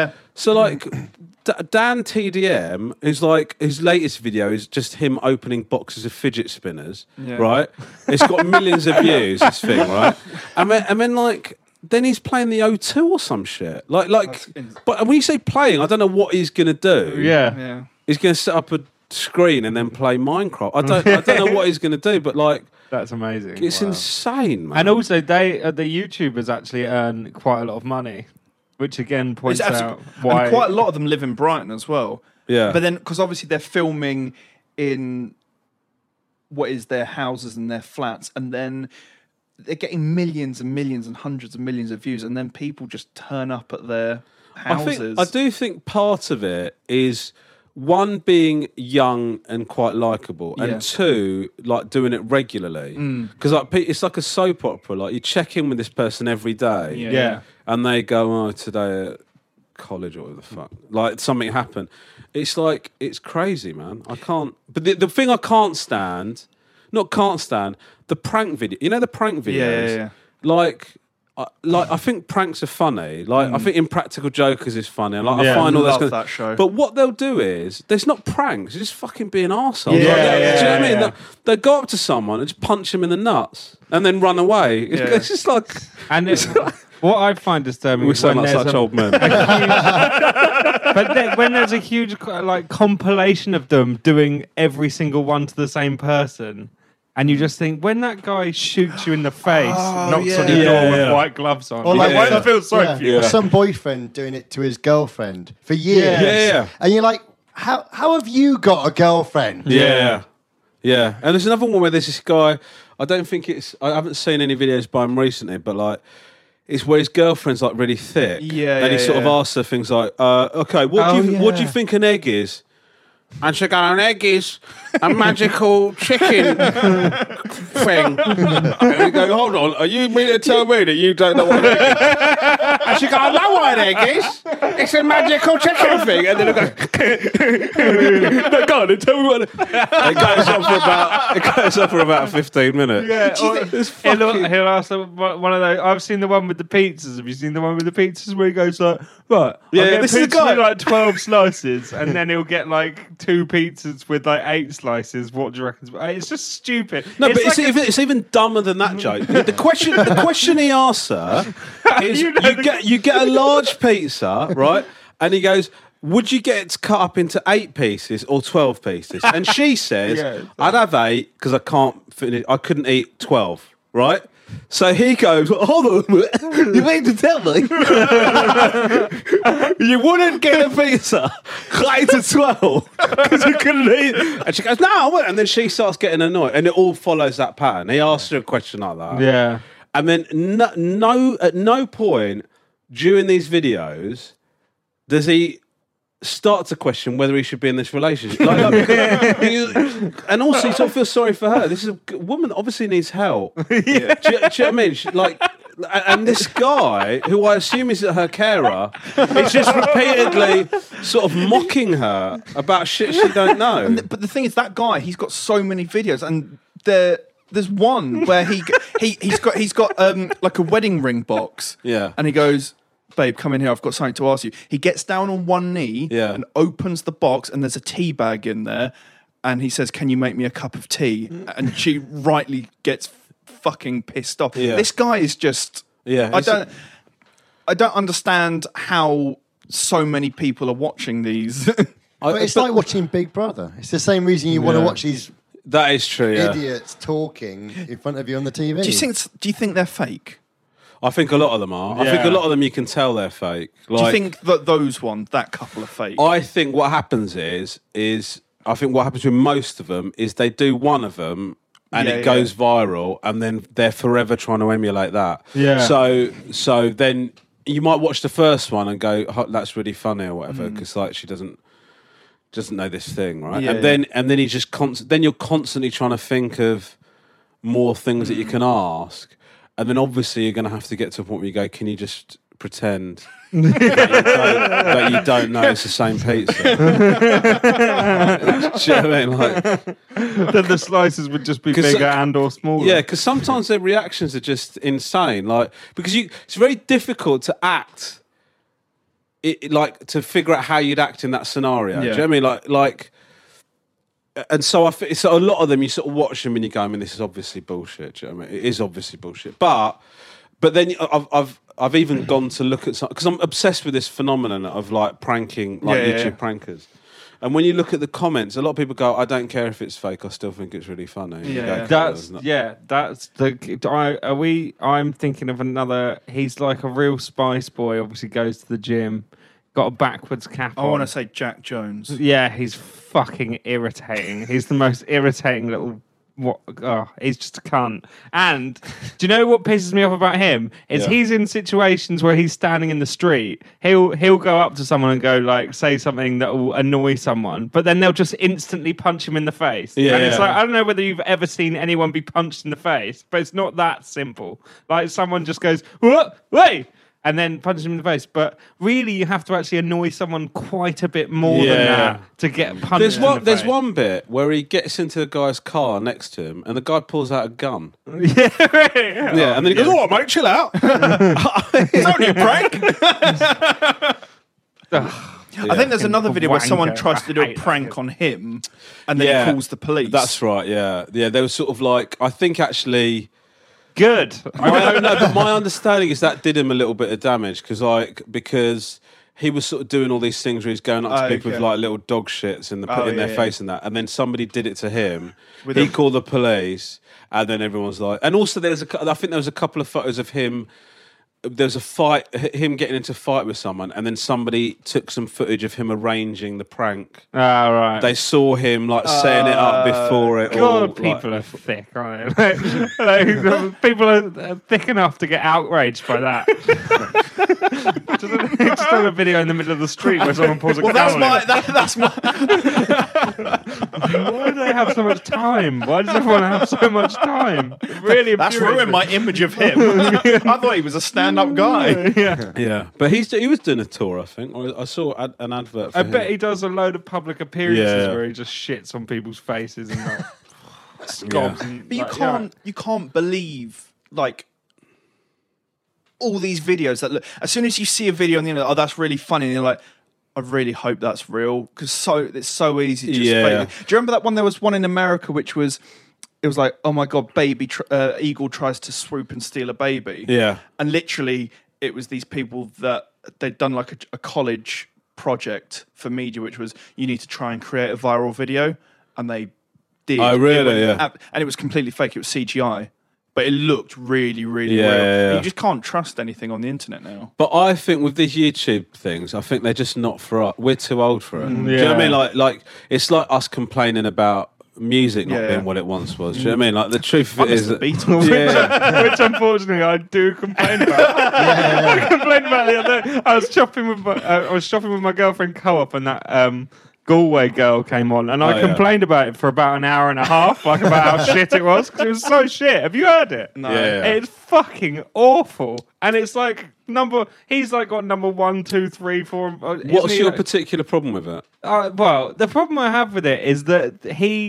Dan TDM is like his latest video is just him opening boxes of fidget spinners, right? It's got millions of views. This thing, right? And then like then he's playing the O2 or some shit. But when you say playing, I don't know what he's gonna do. Yeah. He's gonna set up a screen and then play Minecraft. I don't know what he's gonna do, but like that's amazing. It's insane, man. And also, the YouTubers actually earn quite a lot of money. Which again points out why... And quite a lot of them live in Brighton as well. Yeah. But then, because obviously they're filming in what is their houses and their flats, and then they're getting millions and millions and hundreds of millions of views, and then people just turn up at their houses. I do think part of it is... One, being young and quite likable, and two, like doing it regularly. Because like it's like a soap opera. Like you check in with this person every day, and they go, "Oh, today at college or whatever the fuck." Like something happened. It's like it's crazy, man. I can't. But the thing I can't stand, the prank video. You know the prank videos. Yeah. Like I think pranks are funny. Like I think Impractical Jokers is funny. Like I find all that show. But what they'll do is there's not pranks. It's just fucking being arseholes. Yeah, do you know what I mean? They go up to someone and just punch him in the nuts and then run away. It's just like what I find disturbing. We sound like such old men. But when there's a huge like compilation of them doing every single one to the same person. And you just think, when that guy shoots you in the face, knocks on your door with white gloves on, or like, why do I feel sorry for you? Or some boyfriend doing it to his girlfriend for years. Yeah. And you're like, how have you got a girlfriend? Yeah. And there's another one where there's this guy, I haven't seen any videos by him recently, but like, it's where his girlfriend's like really thick. And he sort of asks her things like, okay, what do you think an egg is? And she got an egg is a magical chicken thing. And you go, hold on, are you mean to tell me that you don't know what an egg is? And she goes, I know what an egg is. It's a magical chicken thing. And then I go, no, go on, tell me what it goes on for about 15 minutes. Yeah, he'll ask one of those. I've seen the one with the pizzas. Have you seen the one with the pizzas where he goes like, right, this is the guy with like 12 slices, and then he'll get like 2 pizzas with like 8 slices. What do you reckon? It's just stupid. No, but it's even dumber than that joke. The question he asks her is: you get a large pizza, right? And he goes, would you get it cut up into 8 pieces or 12 pieces? And she says, I'd have 8 because I can't finish. I couldn't eat 12, right? So he goes, hold on a minute, you mean to tell me you wouldn't get a pizza cut into 12 because you couldn't eat? And she goes, no, I wouldn't. And then she starts getting annoyed, and it all follows that pattern. He asks her a question like that. Yeah. And then at no point during these videos does he start to question whether he should be in this relationship. And also, you sort of feel sorry for her. This is a woman that obviously needs help. Do you know what I mean? And this guy, who I assume is her carer, is just repeatedly sort of mocking her about shit she don't know. But the thing is, that guy, he's got so many videos, and there's one where he's got like a wedding ring box. Yeah. And he goes, babe, come in here, I've got something to ask you. He gets down on one knee and opens the box, and there's a tea bag in there, and he says, can you make me a cup of tea? And she rightly gets fucking pissed off. Yeah. This guy is just... Yeah, I don't understand how so many people are watching these. But it's like watching Big Brother. It's the same reason you want to watch these that is true. Yeah. idiots talking in front of you on the TV. Do you think they're fake? I think a lot of them are. I think a lot of them you can tell they're fake. Do you think that that couple are fake? I think what happens is I think what happens with most of them is they do one of them and it goes viral, and then they're forever trying to emulate that. Yeah. So then you might watch the first one and go, oh, "That's really funny" or whatever, because like she doesn't know this thing, right? Yeah, and then you just then you're constantly trying to think of more things that you can ask, and then obviously you're going to have to get to a point where you go, "Can you just pretend that you don't know it's the same pizza?" Do you know what I mean? Like, Then the slices would just be bigger and or smaller. yeah, because sometimes their reactions are just insane. Like, because it's very difficult to act, like to figure out how you'd act in that scenario. Do you know what I mean? Like, and so so a lot of them you sort of watch them and you go, I mean, this is obviously bullshit. Do you know what I mean? It is obviously bullshit, but then I've even gone to look at some, because I'm obsessed with this phenomenon of like pranking, like YouTube prankers. And when you look at the comments, a lot of people go, "I don't care if it's fake. I still think it's really funny." I'm thinking of another. He's like a real Spice Boy. Obviously, goes to the gym, got a backwards cap. I want to say Jack Jones. Yeah, he's fucking irritating. He's the most irritating little. He's just a cunt. And do you know what pisses me off about him? Is he's in situations where he's standing in the street. He'll go up to someone and go like say something that will annoy someone, but then they'll just instantly punch him in the face. Yeah, and it's like, I don't know whether you've ever seen anyone be punched in the face, but it's not that simple. Like someone just goes, "What? Wait!" and then punches him in the face. But really, you have to actually annoy someone quite a bit more than that to get punched in the face. There's one bit where he gets into the guy's car next to him, and the guy pulls out a gun. Yeah, and then he goes, "Oh, mate, chill out. It's only a prank." I think there's another video where someone tries to do a prank on him, and then he calls the police. That's right. Yeah. There was sort of like, I think actually. Good. I don't know, but my understanding is that did him a little bit of damage because he was sort of doing all these things where he's going up to people with like little dog shits in their face and that, and then somebody did it to him. He called the police, and then everyone's like, and also I think there was a couple of photos of him. There was a fight, him getting into a fight with someone, and then somebody took some footage of him arranging the prank. Right. They saw him like setting it up before it. God, people are thick, aren't they? Like, people are thick enough to get outraged by that. Just on a video in the middle of the street where someone pulls a camera. That's my. Why do they have so much time? Why does everyone have so much time? Really, that's ruined my image of him. I thought he was a stand-up guy. Yeah. But he was doing a tour, I think. I saw an advert. For I him. bet he does a load of public appearances where he just shits on people's faces and like, scobs. And, but like, you can't believe like all these videos that look. As soon as you see a video on the internet, that's really funny, and you're like, I really hope that's real, because it's so easy to just fake it. Do you remember that one? There was one in America which was, it was like, oh my god, eagle tries to swoop and steal a baby. Yeah. And literally it was these people that they'd done like a college project for media, which was, you need to try and create a viral video, and they did. Oh really? And it was completely fake. It was CGI. But it looked really, really real. Yeah. You just can't trust anything on the internet now. But I think with these YouTube things, I think they're just not for us. We're too old for it. Do you know what I mean? Like it's like us complaining about music not Yeah. being what it once was. Do you know what I mean? Like the truth of it miss is the that Beatles. yeah, Which unfortunately I do complain about. I complained about the other day. I was shopping with my girlfriend Co-op, and that Galway girl came on, and I yeah. complained about it for about an hour and a half, like about how shit it was, because it was so shit. Have you heard it? No. Yeah. It's fucking awful, and it's like he's like got number 1, 2, 3, 4. What's your particular problem with it? Well, the problem I have with it is that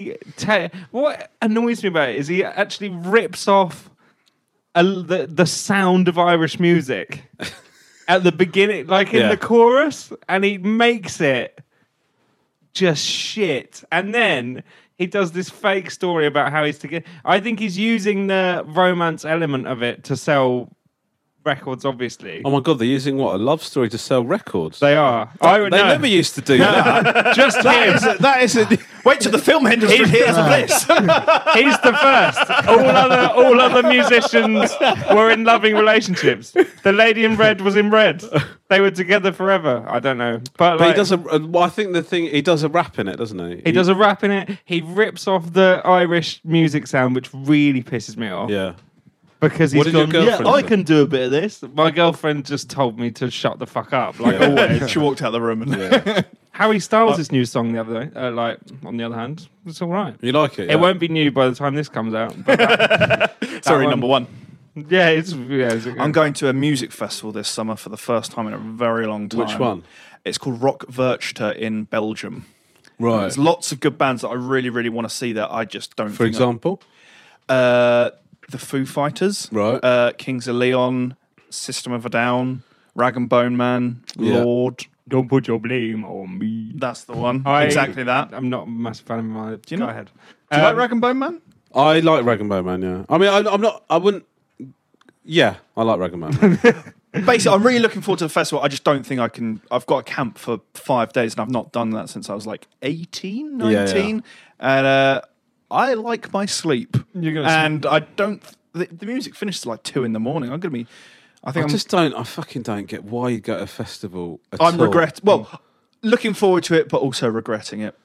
what annoys me about it is he actually rips off the sound of Irish music at the beginning, like in Yeah. the chorus, and he makes it just shit. And then he does this fake story about how he's together. I think he's using the romance element of it to sell records, obviously. Oh my god, they're using what, a love story to sell records? They are. They never used to do that. Just him. That is wait till the film industry hears of this. He's the first. All other musicians were in loving relationships. The lady in red was in red. They were together forever. I don't know, but But he does well, I think he does a rap in it, doesn't he? He does a rap in it. He rips off the Irish music sound, which really pisses me off. Yeah. Because he's What did your gone, girlfriend I say? can do a bit of this. My girlfriend just told me to shut the fuck up, like always. She walked out the room and Harry Styles' new song the other day, like on the other hand, it's all right. You like it? It won't be new by the time this comes out. But sorry, one- number one. yeah, it's I'm going to a music festival this summer for the first time in a very long time. Which one? It's called Rock Werchter in Belgium. Right. There's lots of good bands that I really, really want to see that I just don't. For example? The Foo Fighters, Right. Kings of Leon, System of a Down, Rag and Bone Man, Yeah. Lord. Don't put your blame on me. That's the one. Exactly that. I'm not a massive fan of my. you Go not? ahead. Do you like Rag and Bone Man? I like Rag and Bone Man, yeah. I mean, I'm not, I wouldn't, yeah, I like Rag and Bone Man. Basically, I'm really looking forward to the festival. I just don't think I can. I've got a camp for 5 days, and I've not done that since I was like 18, 19. Yeah. And I like my sleep. You're gonna and I don't. The music finishes at like 2 in the morning. I'm going to be. I think I fucking don't get why you go to a festival at I'm all. looking forward to it, but also regretting it.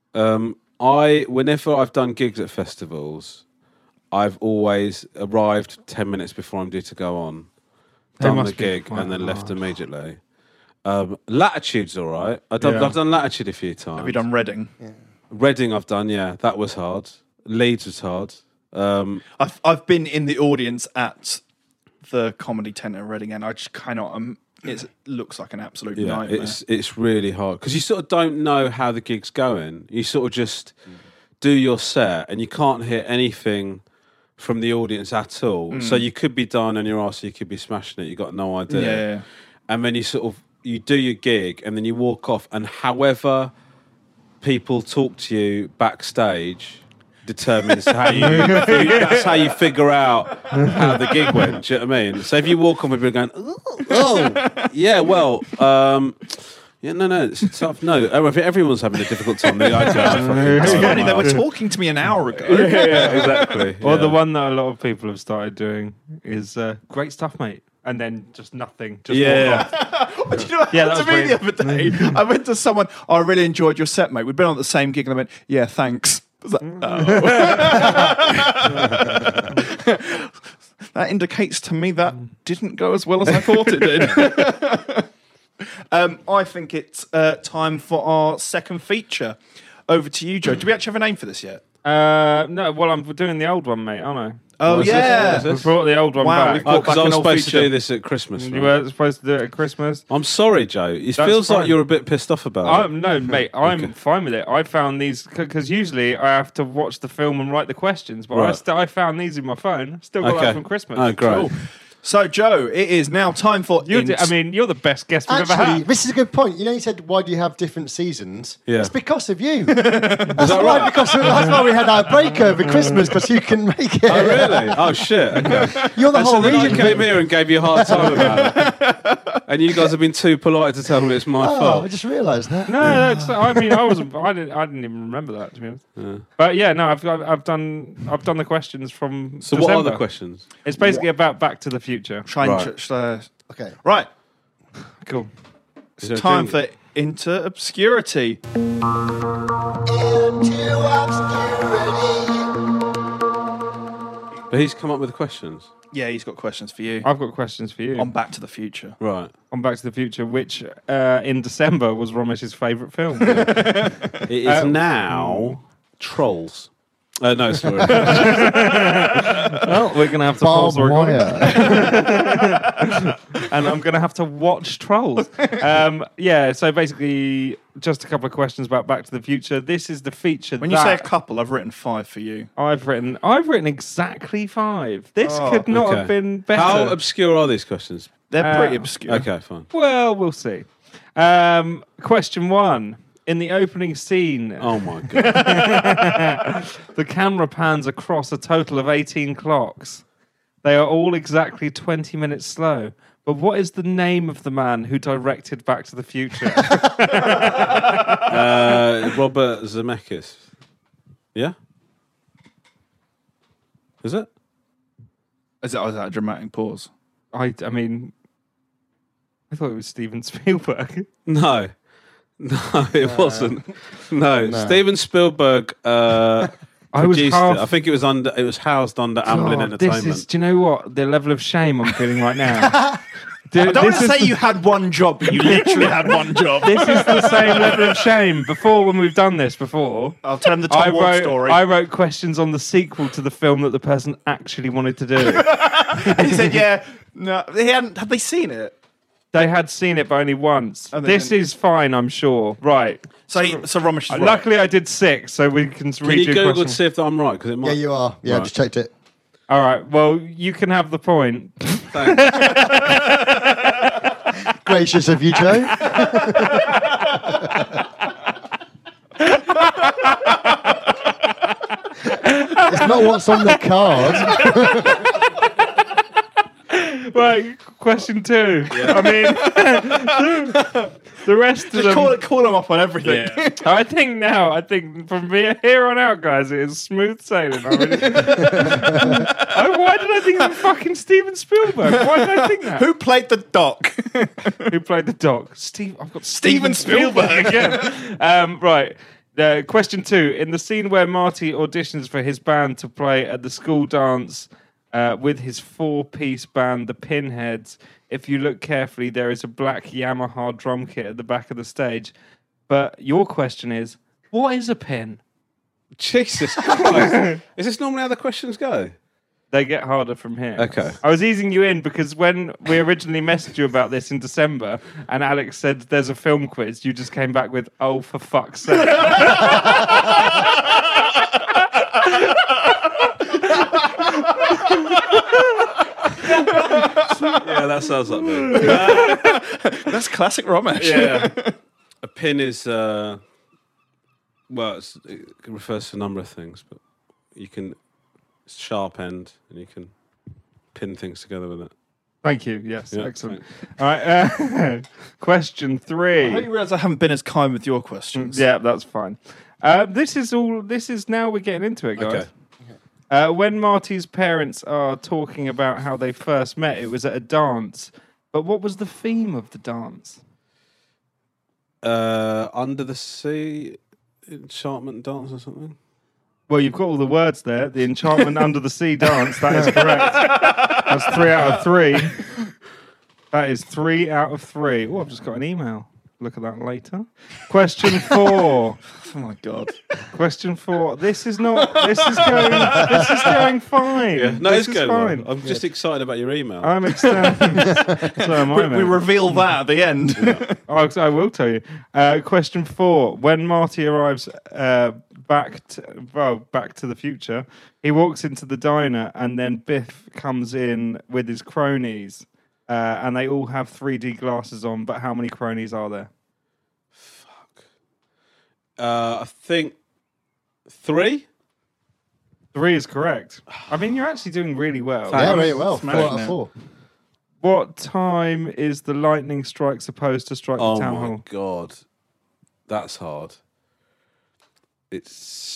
Whenever I've done gigs at festivals, I've always arrived 10 minutes before I'm due to go on, done the must be gig, quite and then left hard. immediately. Latitude's all right. I've done Latitude a few times. Have you done Reading? Reading I've done, yeah. That was hard. Leeds was hard. I've been in the audience at the Comedy Tent in Reading, and I just cannot. It looks like an absolute Yeah, nightmare. it's really hard because you sort of don't know how the gig's going. You sort of just do your set, and you can't hear anything from the audience at all. So you could be down on your arse, or you could be smashing it. You got no idea. Yeah. And then you do your gig, and then you walk off, and however people talk to you backstage determines how you that's how you figure out how the gig went. Do you know what I mean? So if you walk on with people going, oh yeah, well, yeah, no, it's tough. No, everyone's having a difficult time. It's funny, they were talking to me an hour ago. yeah, exactly. Or yeah. the one that a lot of people have started doing is great stuff, mate. And then just nothing. Just walk off. But you know what Yeah, happened that to me was the other day? I went to someone, I really enjoyed your set, mate. We'd been on the same gig, and I went, yeah, thanks. I was like, oh. That indicates to me that didn't go as well as I thought it did. I think it's time for our second feature. Over to you, Joe. Do we actually have a name for this yet? No, well, I'm doing the old one, mate, aren't I? Oh, What is this? yeah. What is We this? brought the old one Wow, back. we've Oh, brought because back I an was old supposed to feature. do this at Christmas. You right? were supposed to do it at Christmas. I'm sorry, Joe. It That's feels like fine. you're a bit pissed off about it. No, mate, I'm fine with it. I found these because usually I have to watch the film and write the questions, but Right. I found these in my phone. Still got that from Christmas. Oh, great. Cool. So, Joe, it is now time for... You're the best guest we've ever Actually, had. this is a good point. You know, you said, why do you have different seasons? Yeah. It's because of you. That's why, because that's why we had our break over Christmas, because you can make it. Oh, really? Oh, shit. Okay. You're the And whole so then I reason. came here and gave you a hard time about it. And you guys have been too polite to tell me it's my Oh, I fault. just realised that. No, I mean, I didn't even remember that, to be honest. But yeah, no, I've done the questions from. So December. what are the questions? It's basically about Back to the Future. Okay. Okay. Right. Cool. Is there a Time jingle? for into obscurity. Into obscurity. But he's come up with the questions. Yeah, he's got questions for you I've got questions for you. on Back to the Future. Right. On Back to the Future, which in December was Romesh's favourite film. It is now Trolls. No, sorry. Well, we're going to have to pause the recording. And I'm going to have to watch Trolls. So basically, just a couple of questions about Back to the Future. This is the feature When you say a couple, I've written 5 for you. I've written exactly 5. This could not have been better. How obscure are these questions? They're pretty obscure. Okay, fine. Well, we'll see. Question 1. In the opening scene, Oh my god. the camera pans across a total of 18 clocks. They are all exactly 20 minutes slow. But what is the name of the man who directed Back to the Future? Robert Zemeckis. Yeah? Is it? Is that a dramatic pause? I mean, I thought it was Steven Spielberg. No. No, it wasn't. No. Steven Spielberg I was produced half. it. I think it was housed under Amblin God, Entertainment. do you know what? The level of shame I'm feeling right now. I don't want to say you had one job, but you literally had one job. This is the same level of shame. Before, when we've done this before, I'll tell him the Tom Ward story. I wrote questions on the sequel to the film that the person actually wanted to do. And he said, yeah, no, had they seen it? They had seen it, but only once. Oh, they This didn't. is fine, I'm sure. Right. So Romesh is right. Luckily, I did 6, so we can Can read you your Google question. to see if I'm right? Because it might. Yeah, you are. Yeah, I Right. just checked it. All right. Well, you can have the point. Gracious of you, Joe. It's not what's on the card. Right. Question 2. I mean, the rest of them. Call him up on everything. I think from here on out, guys, it is smooth sailing. Why did I think of fucking Steven Spielberg? Why did I think that? Who played the Doc? Who played the Doc? I've got Steven Spielberg. again. Right. Question 2. In the scene where Marty auditions for his band to play at the school dance with his 4-piece band, the Pinheads, if you look carefully, there is a black Yamaha drum kit at the back of the stage. But your question is, what is a pin? Jesus Christ. Is this normally how the questions go? They get harder from here. Okay. I was easing you in because when we originally messaged you about this in December and Alex said there's a film quiz, you just came back with, oh, for fuck's sake. Yeah, that sounds like me. That's classic Romesh. Yeah. A pin is, it refers to a number of things, but you can, it's sharp end, and you can pin things together with it. Thank you. Yes, Yeah, excellent. All right. Question 3. I hope you realise I haven't been as kind with your questions. Yeah, that's fine. This is now we're getting into it, guys. Okay. When Marty's parents are talking about how they first met, it was at a dance. But what was the theme of the dance? Under the Sea Enchantment Dance or something? Well, you've got all the words there. The Enchantment Under the Sea Dance. That is correct. That's 3 out of 3. That is 3 out of 3. Oh, I've just got an email. Look at that later. Question 4. Oh my god. Question 4. This is going fine. Yeah. No, this it's is good. fine. I'm just excited about your email. I'm extending. So am I, We mate. reveal that at the end. I will tell you. Question 4. When Marty arrives back to the future, he walks into the diner and then Biff comes in with his cronies. And they all have 3D glasses on, but how many cronies are there? I think 3. 3 is correct. I mean, you're actually doing really well. Yeah, really well. 4 Smashing out of it. 4. What time is the lightning strike supposed to strike Oh the town my hall? god. That's hard. It's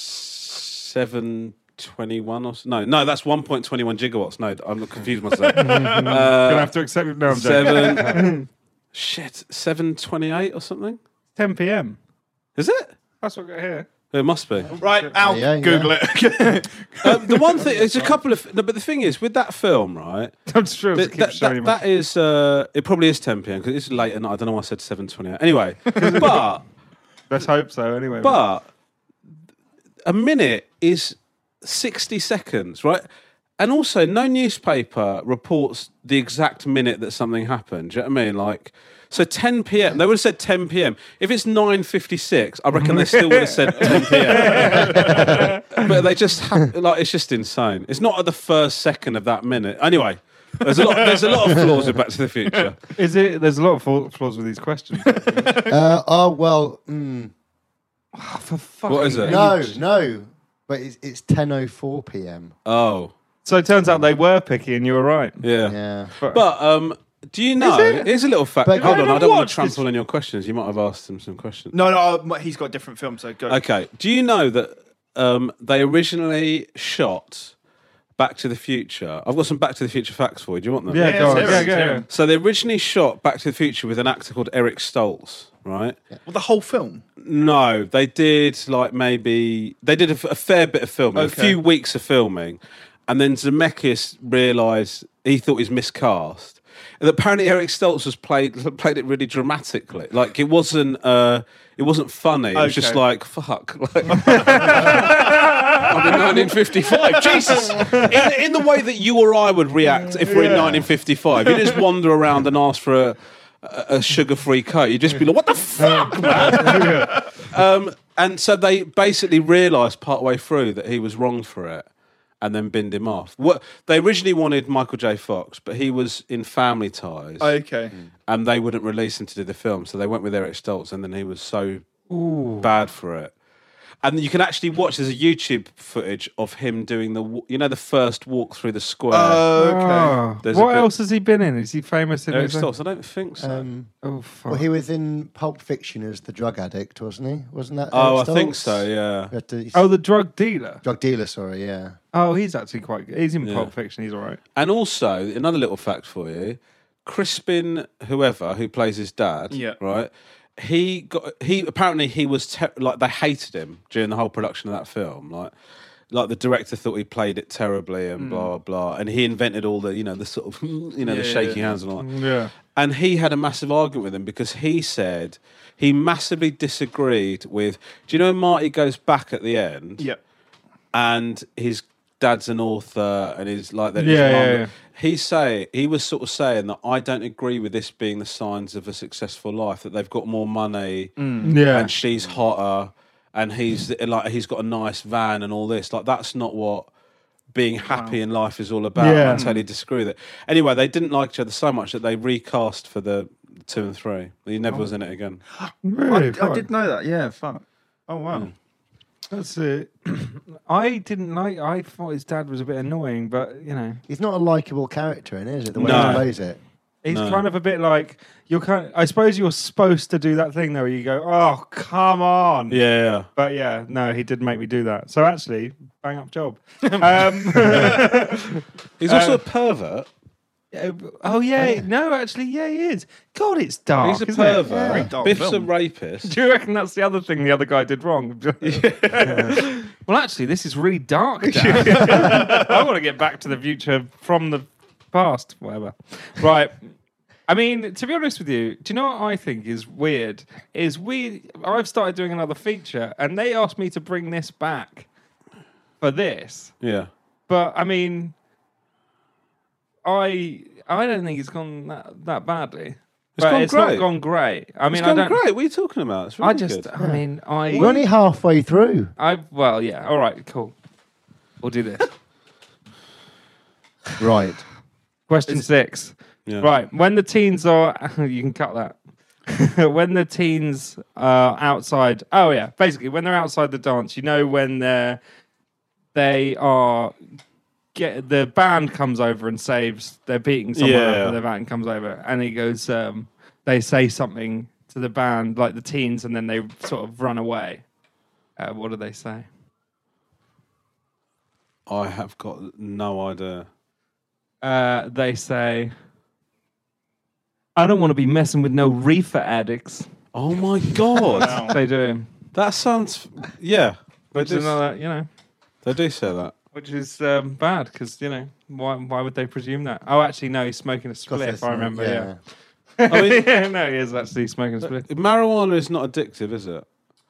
7:21 or so. No, that's 1.21 gigawatts. No, I'm confused myself. Gonna have to accept it. No, I'm joking. 728 or something. 10 p.m. Is it? That's what I got here. It must be. Right, Al, Yeah, yeah. Google it. The one thing, there's a couple of. No, but the thing is, with that film, right? I'm sure to keep showing you. That is. It probably is 10 p.m. because it's late at night. I don't know why I said 7:28. Anyway, but Let's hope so. Anyway, but a minute is 60 seconds, right? And also, no newspaper reports the exact minute that something happened. Do you know what I mean? Like, so 10 p.m. They would have said 10 p.m. If it's 9:56, I reckon they still would have said 10 p.m. But they just like it's just insane. It's not at the first second of that minute. Anyway, there's a lot of flaws with Back to the Future. is it? There's a lot of flaws with these questions. For fuck. What is it? No. But it's 10:04 p.m. Oh, So it turns out they were picky, and you were right. yeah. Yeah. But do you know? it? Here's a little fact. But- Hold on, I don't want to watched this- trample on your questions. You might have asked him some questions. No, he's got a different film, so go. Okay. Do you know that they originally shot Back to the Future? I've got some Back to the Future facts for you. Do you want them? Yeah, go on. it's Yeah, Eric, go. yeah. on. So they originally shot Back to the Future with an actor called Eric Stoltz, right? Well, the whole film. No, they did they did a fair bit of filming, Okay. a few weeks of filming, and then Zemeckis realised he thought he was miscast. And apparently Eric Stoltz played it really dramatically. Like it wasn't funny. It was just Okay. like fuck. Like, I'm in 1955. Jesus! In the way that you or I would react if we're in 1955, you just wander around and ask for a sugar-free Coke. You'd just be like, "What the fuck, man?" And so they basically realised partway through that he was wrong for it, and then binned him off. What they originally wanted Michael J. Fox, but he was in Family Ties, Okay. and they wouldn't release him to do the film, so they went with Eric Stoltz, and then he was so bad for it. And you can actually watch. There's a YouTube footage of him doing the first walk through the square. Okay. Oh. There's a What bit- else has he been in? Is he famous in Eric his Stoltz, I don't think so. Oh, fuck. Well, he was in Pulp Fiction as the drug addict, wasn't he? Wasn't that? Oh, Eric I think Stoltz? so. Yeah. But, Oh, the drug dealer. drug dealer. Sorry, yeah. Oh, he's actually quite good. He's in Yeah. Pulp Fiction. He's all right. And also, another little fact for you: Crispin, who plays his dad, Yeah. right? He apparently he was like they hated him during the whole production of that film, like the director thought he played it terribly and blah blah, and he invented all the the sort of the shaking hands and all that. Yeah. And he had a massive argument with him because he said he massively disagreed with. Do you know when Marty goes back at the end? Yep. And his dad's an author and he's like that. Yeah. He was sort of saying that I don't agree with this being the signs of a successful life, that they've got more money Yeah. and she's hotter and he's got a nice van and all this. Like that's not what being happy in life is all about. Yeah. I totally disagree with it. Anyway, they didn't like each other so much that they recast for the 2 and 3. He never was in it again. Really? I did know that. Yeah. Fuck. Oh wow. That's it. I didn't like. I thought his dad was a bit annoying, but He's not a likable character in it, is it? The way No. he plays it. he's No. kind of a bit like you're kind. I suppose you're supposed to do that thing though, where you go, "Oh, come on." Yeah. But yeah, no, he did make me do that. So actually, bang up job. He's also a pervert. Oh yeah, no, actually, yeah, he is. God, it's dark. He's a isn't it? pervert. Very dark Biff's a film. rapist. Do you reckon that's the other thing the other guy did wrong? Well, actually, this is really dark. Dan. I want to get back to the future from the past, whatever. Right. I mean, to be honest with you, do you know what I think is weird? I've started doing another feature, and they asked me to bring this back for this. Yeah. But I mean, I don't think it's gone that badly. It's gone it's great. not gone great. I mean, It's gone I don't. great. What are you talking about? It's really good. I mean, We're only halfway through. well, yeah. All right, cool. We'll do this. Right. Question 6. Yeah. Right. When the teens are, you can cut that. When the teens are outside, oh yeah, basically when they're outside the dance, when the band comes over and saves. They're beating someone up, Yeah. and the band comes over, and he goes. They say something to the band, like the teens, and then they sort of run away. What do they say? I have got no idea. They say, "I don't want to be messing with no reefer addicts." Oh my god, They do. that sounds yeah. Which is another, They do say that. which is bad because why would they presume that? Oh, actually, no, he's smoking a spliff. I remember. Yeah. I mean, Yeah, no, he is actually smoking a spliff. marijuana is not addictive, is it?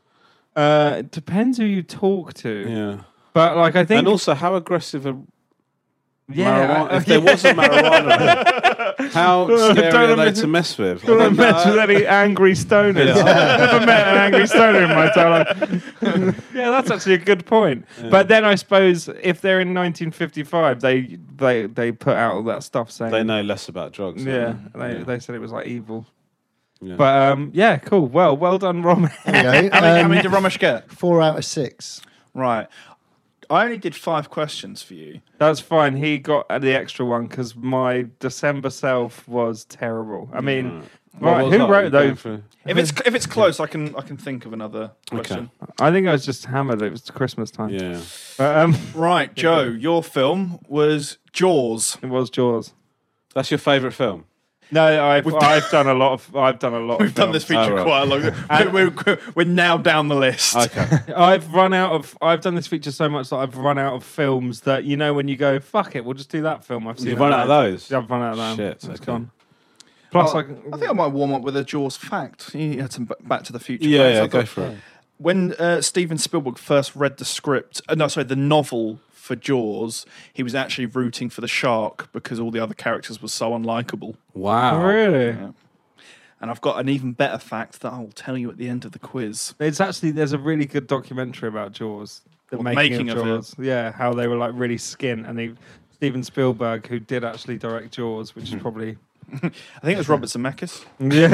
It depends who you talk to. Yeah. But like, I think, And also, how aggressive are yeah, marijuana? If there was a marijuana, how scary are they to mess with? I don't don't mess with know. any angry stoners. Yeah. I've never met an angry stoner in my time. Yeah, that's actually a good point. But then I suppose if they're in 1955, they put out all that stuff saying They know less about drugs. Yeah, don't they said it was like evil. Yeah. But yeah, cool. Well done, Rom. There you go. How many did Ramesh get? 4 out of 6. Right. I only did 5 questions for you. That's fine. He got the extra one because my December self was terrible. I mean, right, who wrote those? If it's close, I can think of another question. I think I was just hammered. It was Christmas time. Yeah. But, Right, Joe, your film was Jaws. it was Jaws. That's your favourite film? No, I've done a lot of. We've done this feature right. quite a long. We're now down the list. Okay. I've done this feature so much that I've run out of films that when you go, fuck it, we'll just do that film. I've seen. You've run out of those? I've run out of them. Shit, It's okay. gone. Plus, I think I might warm up with a Jaws fact. You had some Back to the Future. Yeah, facts. yeah, I go thought- for it. When Steven Spielberg first read the script, the novel for Jaws, he was actually rooting for the shark because all the other characters were so unlikable. Wow. really. And I've got an even better fact that I'll tell you at the end of the quiz. There's a really good documentary about Jaws, the What, making of making of Jaws. Yeah, how they were like really skint, and Steven Spielberg, who did actually direct Jaws, which is probably I think it was Robert Zemeckis.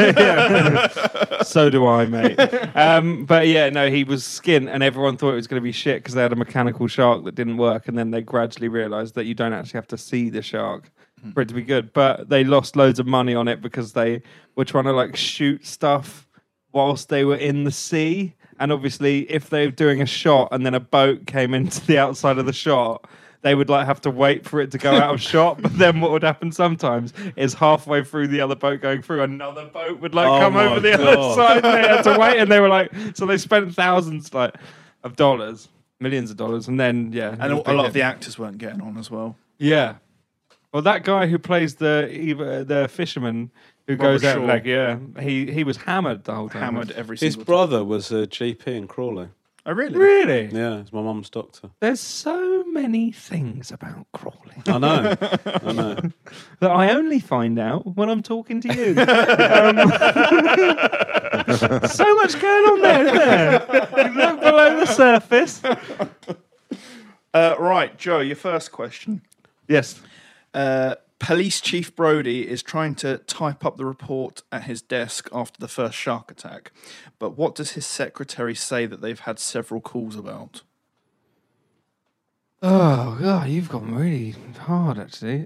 yeah. So do I, mate. But yeah, no, he was skint, and everyone thought it was going to be shit because they had a mechanical shark that didn't work, and then they gradually realised that you don't actually have to see the shark for it to be good. But they lost loads of money on it because they were trying to like shoot stuff whilst they were in the sea, and obviously, if they were doing a shot and then a boat came into the outside of the shot, they would like have to wait for it to go out of shot. But then what would happen sometimes is halfway through the other boat going through, another boat would like come my over the God. other side, and they had to wait, and they were like, so they spent thousands of dollars, millions of dollars, and then And a lot of the actors weren't getting on as well. yeah. Well, that guy who plays the fisherman who goes out Shaw. he was hammered the whole time. Hammered every His single time. brother was a GP in Crawley. Oh, really? Really? Yeah, he's my mum's doctor. There's so many things about Crawley I know. I know. that I only find out when I'm talking to you. So much going on there, isn't there? Look below the surface. Right, Joe, your first question. Yes. Police Chief Brody is trying to type up the report at his desk after the first shark attack. But what does his secretary say that they've had several calls about? Oh God, you've gone really hard actually.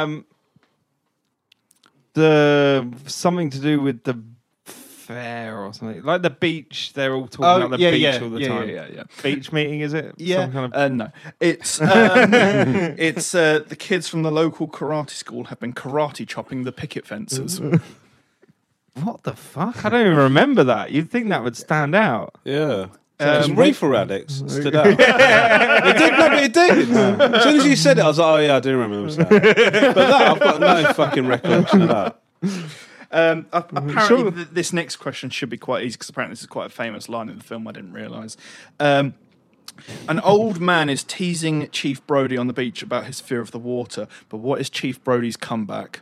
The something to do with the fair or something like the beach. They're all talking about the beach all the time. Yeah. Beach meeting, is it? Yeah, Some kind of... no. It's the kids from the local karate school have been karate chopping the picket fences. What the fuck? I don't even remember that. You'd think that would stand out. Yeah. Because reefer addicts stood out. It did, no, but it did. As soon as you said it, I was like, oh yeah, I do remember them saying that. But that, I've got no fucking recollection of that. Apparently, this next question should be quite easy because apparently this is quite a famous line in the film. I didn't realise. An old man is teasing Chief Brody on the beach about his fear of the water. But what is Chief Brody's comeback?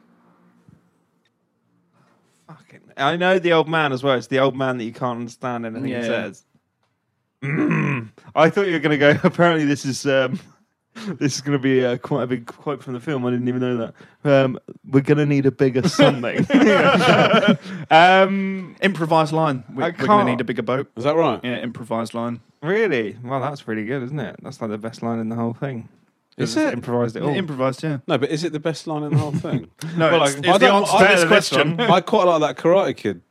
I know the old man as well. It's the old man that you can't understand anything he Yeah. says. I thought you were going to go. Apparently, this is going to be quite a big quote from the film. I didn't even know that. We're going to need a bigger something. Improvised line. We're going to can't- need a bigger boat. Is that right? Yeah, improvised line. Really? Well, that's really good, isn't it? That's like the best line in the whole thing. Is It's it? Improvised it all. Improvised, yeah. No, but is it the best line in the whole thing? No, Well, it's, like, it's I the don't- answer I to better this than this question. I quite like that Karate Kid.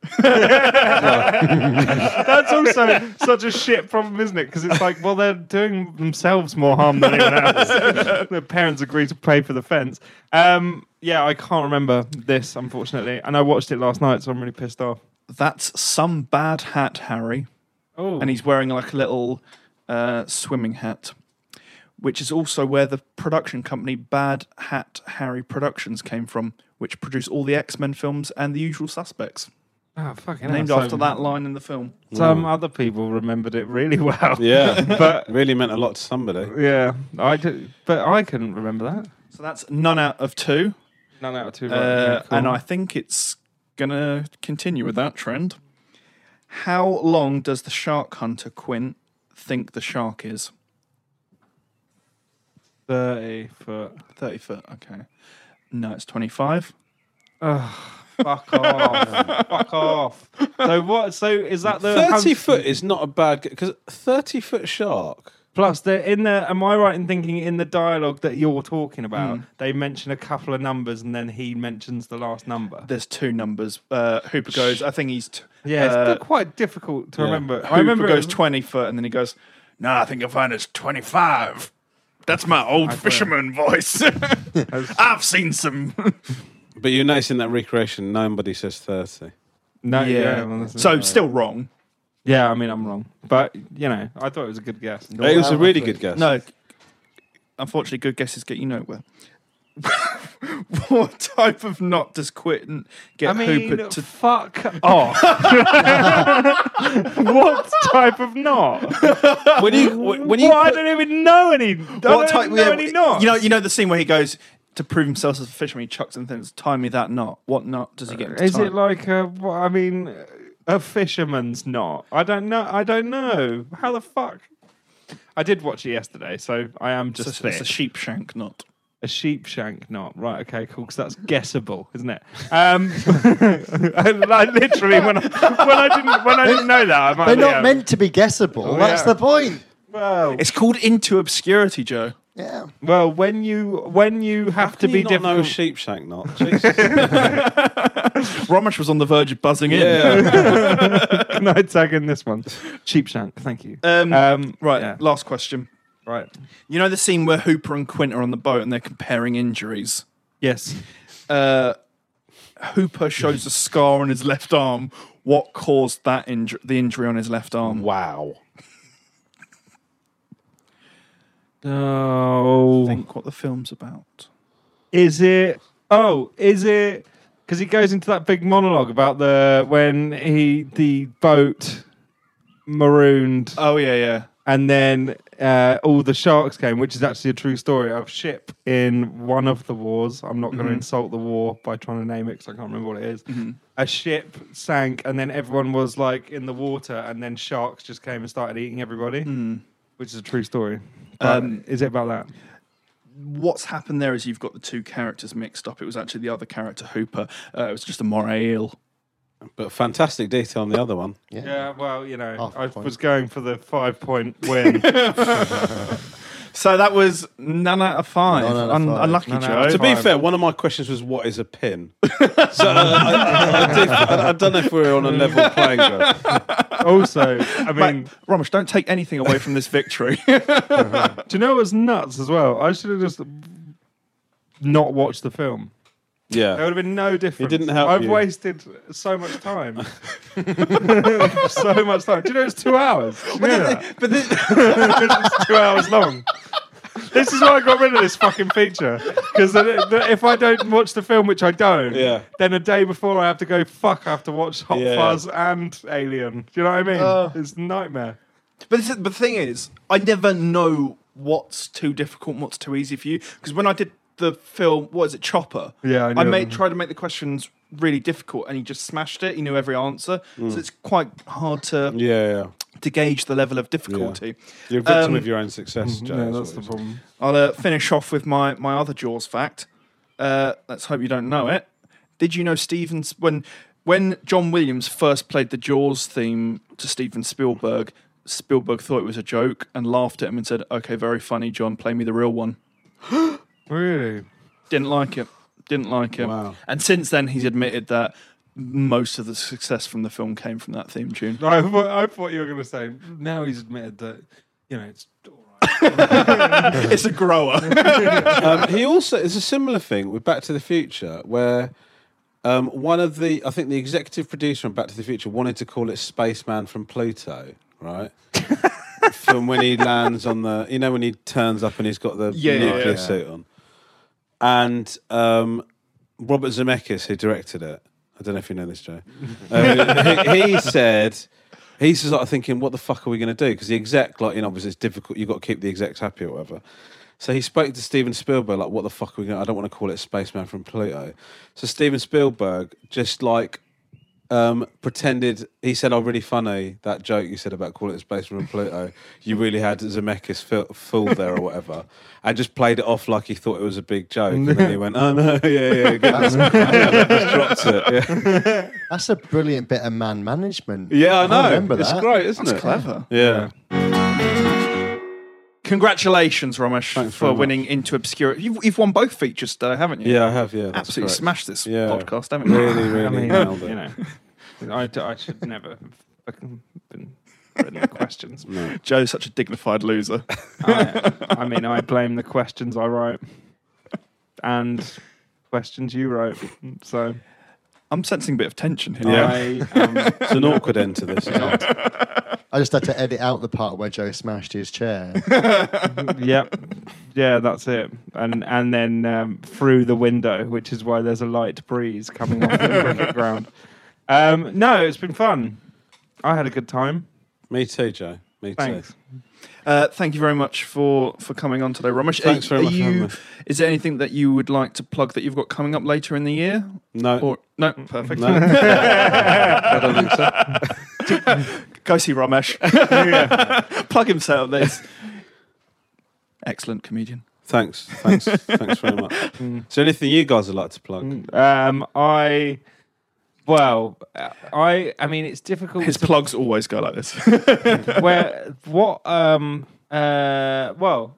That's also such a shit problem, isn't it? Because it's like, well, they're doing themselves more harm than anyone else. Their parents agree to pay for the fence. Yeah, I can't remember this, unfortunately. And I watched it last night, so I'm really pissed off. That's Some Bad Hat Harry. Oh, And he's wearing like a little swimming hat, which is also where the production company Bad Hat Harry Productions came from, which produced all the X-Men films and The Usual Suspects. oh, fucking Named hell. after that line in the film. Some other people remembered it really well. Yeah, But really meant a lot to somebody. yeah, but I couldn't remember that. So that's none out of 2. None out of 2. Right. Yeah, cool. And I think it's going to continue with that trend. How long does the shark hunter Quint think the shark is? 30 foot. 30 foot, okay. No, it's 25. Fuck off. Fuck off. So what? So is that the 30 foot is not a bad because 30-foot shark. Plus, am I right in thinking in the dialogue that you're talking about, they mention a couple of numbers and then he mentions the last number? There's 2 numbers. Hooper goes, I think he's... Yeah, it's quite difficult to remember. Hooper I remember goes 20 foot and then he goes, no, I think you'll find it's 25. That's my old fisherman voice. I've seen some... But you're noticing that recreation, nobody says 30. No, Yeah. well, that's- So still wrong. yeah, I mean, I'm wrong. But, I thought it was a good guess. It was a really good guess. No. Unfortunately, good guesses get you nowhere. What type of knot does Quint get Hooper to... fuck off. What type of knot? When you I don't even know any. Any knots. You know the scene where he goes to prove himself as a fisherman, he chucks and things, tie me that knot. What knot does he get to Is tie? it like a fisherman's knot? I don't know. How the fuck? I did watch it yesterday, so I am just It's a sheep shank knot. a sheep shank knot. Right, okay, cool, because that's guessable, isn't it? Like literally, when I didn't know that, I might They're be, not meant to be guessable. That's yeah. the point. Well, It's called Into Obscurity, Joe. Yeah. well, when you have to Can be you not know a difficult. sheep shank knot? Jesus. Romish was on the verge of buzzing in. Yeah. Can I tag in this one? Sheep shank. Thank you. Right, yeah. last question. Right. You know the scene where Hooper and Quint are on the boat and they're comparing injuries? Yes. Hooper shows a scar on his left arm. What caused that the injury on his left arm? Wow. Oh. Think what the film's about. Is it? Because he goes into that big monologue about when the boat marooned, Oh, yeah. and then all the sharks came, which is actually a true story of ship in one of the wars. I'm not going to insult the war by trying to name it because I can't remember what it is. A ship sank, and then everyone was like in the water, and then sharks just came and started eating everybody, which is a true story. But is it about that? What's happened there is you've got the 2 characters mixed up. It was actually the other character, Hooper. It was just a moray eel. But fantastic detail on the other one. Yeah, well, Half a I point. was going for the 5-point win. So that was none out of 5. None out of 5. Unlucky, None Joe. out of To be 5. fair, one of my questions was, what is a pin? So I don't know if we're on a level playing field. Also, I mean, Romish, don't take anything away from this victory. do you know what's nuts as well? I should have just not watched the film. There Yeah. would have been no difference. didn't help I've you. wasted so much time. So much time. Do you know it's 2 hours? Yeah. It's 2 hours long. This is why I got rid of this fucking feature. Because if I don't watch the film, which I don't, Yeah. then a day before I have to go, I have to watch Hot Yeah. Fuzz and Alien. Do you know what I mean? It's a nightmare. But the thing is, I never know what's too difficult and what's too easy for you. Because when I did the film, what is it, Chopper? Yeah, I knew it. tried to make the questions really difficult, and he just smashed it. He knew every answer, so it's quite hard to gauge the level of difficulty. You're a victim of your own success, Joe. Yeah, that's that's what the it is. problem. I'll finish off with my other Jaws fact. Let's hope you don't know it. Did you know when John Williams first played the Jaws theme to Steven Spielberg thought it was a joke and laughed at him and said, "Okay, very funny, John. Play me the real one." Really? Didn't like it. Wow. And since then, he's admitted that most of the success from the film came from that theme tune. I thought you were going to say, now he's admitted that, it's all right. It's a grower. He also, it's a similar thing with Back to the Future, where One of the, I think the executive producer on Back to the Future wanted to call it Spaceman from Pluto, right? From when he lands on the, you know, when he turns up and he's got the nuclear suit on. And Robert Zemeckis, who directed it, I don't know if you know this, Joe. He's just like thinking, what the fuck are we going to do? Because the exec, like, you know, obviously it's difficult. You've got to keep the execs happy or whatever. So he spoke to Steven Spielberg, like, what the fuck are we going to, I don't want to call it Spaceman from Pluto. So Steven Spielberg just like pretended, he said, oh, really funny, that joke you said about calling it Spaceman from Pluto. You really had Zemeckis fooled there or whatever. And just played it off like he thought it was a big joke. And then he went, oh no, yeah. Just dropped it. Yeah. That's a brilliant bit of man management. Yeah, I know. remember it's that. great, isn't That's it? clever. Yeah. Congratulations, Ramesh, Thanks for very winning Into Obscurity. You've won both features today, haven't you? Yeah, I have, yeah. that's Absolutely correct. smashed this Yeah. podcast, haven't you? Really I mean, nailed it. you know, I should never have been written the questions. No. Joe's such a dignified loser. I mean, I blame the questions I wrote and questions you wrote. So I'm sensing a bit of tension here. Yeah. I It's an awkward end to this, isn't it? I just had to edit out the part where Joe smashed his chair. Yep. Yeah, that's it. And then through the window, which is why there's a light breeze coming off the cricket ground. No, it's been fun. I had a good time. Me too, Joe. Me Thanks. too. Thank you very much for coming on today, Ramesh. Thanks very much for having me. Is there anything that you would like to plug that you've got coming up later in the year? No. No, perfect. No. I don't think so. Go see Ramesh. Plug himself. There's excellent comedian. Thanks very much. Is there anything you guys would like to plug? I mean, it's difficult. His to, plugs always go like this. well,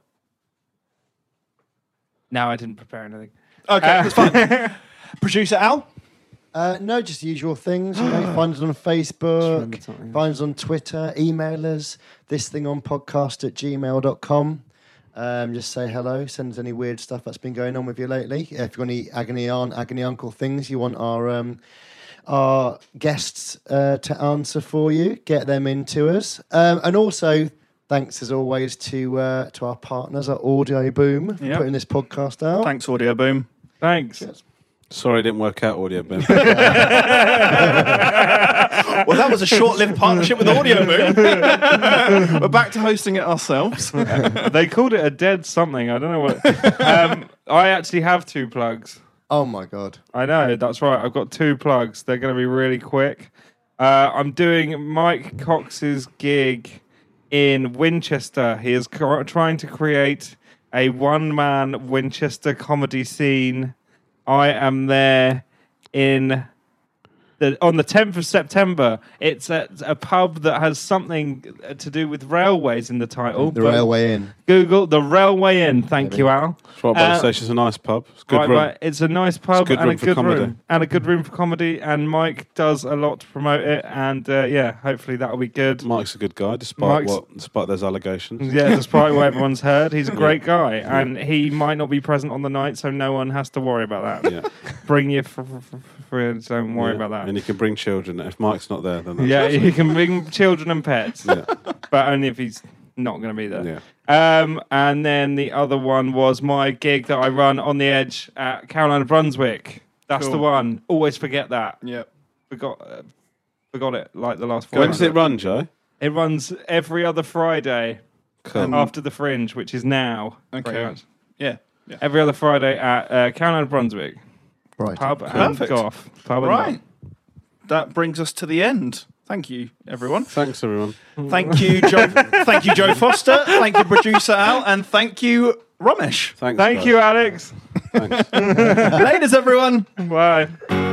no, I didn't prepare anything. Okay, that's fine. Producer Al? No, just the usual things. You know, find us on Facebook, find us on Twitter, email us, thisthingонpodcast@gmail.com. Just say hello, send us any weird stuff that's been going on with you lately. If you've got any agony aunt, agony uncle things you want our guests to answer for you, get them into us. And also, thanks as always to our partners at Audio Boom for putting this podcast out. Thanks, Audio Boom. Thanks. Cheers. Sorry, it didn't work out, Audio Boom. Well, that was a short-lived partnership with Audio Boom. We're back to hosting it ourselves. They called it a dead something. I don't know what. I actually have 2 plugs. Oh my God. I know, that's right. I've got 2 plugs. They're going to be really quick. I'm doing Mike Cox's gig in Winchester. He is trying to create a one-man Winchester comedy scene. I am there on the 10th of September. It's at a pub that has something to do with railways in the title. The Railway Inn. Google the Railway Inn. Thank you, Al. It's right by the station. It's a nice pub. It's a good room. Right. It's a nice pub good and a room for good comedy. room. And a good room for comedy. And Mike does a lot to promote it. And hopefully that'll be good. Mike's a good guy, despite those allegations. Yeah, despite what everyone's heard, he's a great guy. And he might not be present on the night, so no one has to worry about that. Yeah. Bring your friends, don't worry about that. And you can bring children. If Mike's not there, then that's Yeah, you can bring children and pets, Yeah. but only if he's not going to be there. Yeah. And then the other one was my gig that I run on the Edge at Carolina Brunswick. That's Cool. the one. Always forget that. Yeah. Forgot it like the last 4 When does it run, Joe? It runs every other Friday Cool. after the Fringe, which is now. pretty Okay. much. Yeah. Every other Friday at Carolina Brunswick. Right. Pub and Perfect. golf. Pub and Right. That brings us to the end. Thank you, everyone. Thanks, everyone. Thank you, Joe. Thank you, Joe Foster. Thank you, producer Al, and thank you, Ramesh. Thanks. Thank guys. you, Alex. Thanks. Ladies, everyone. Bye.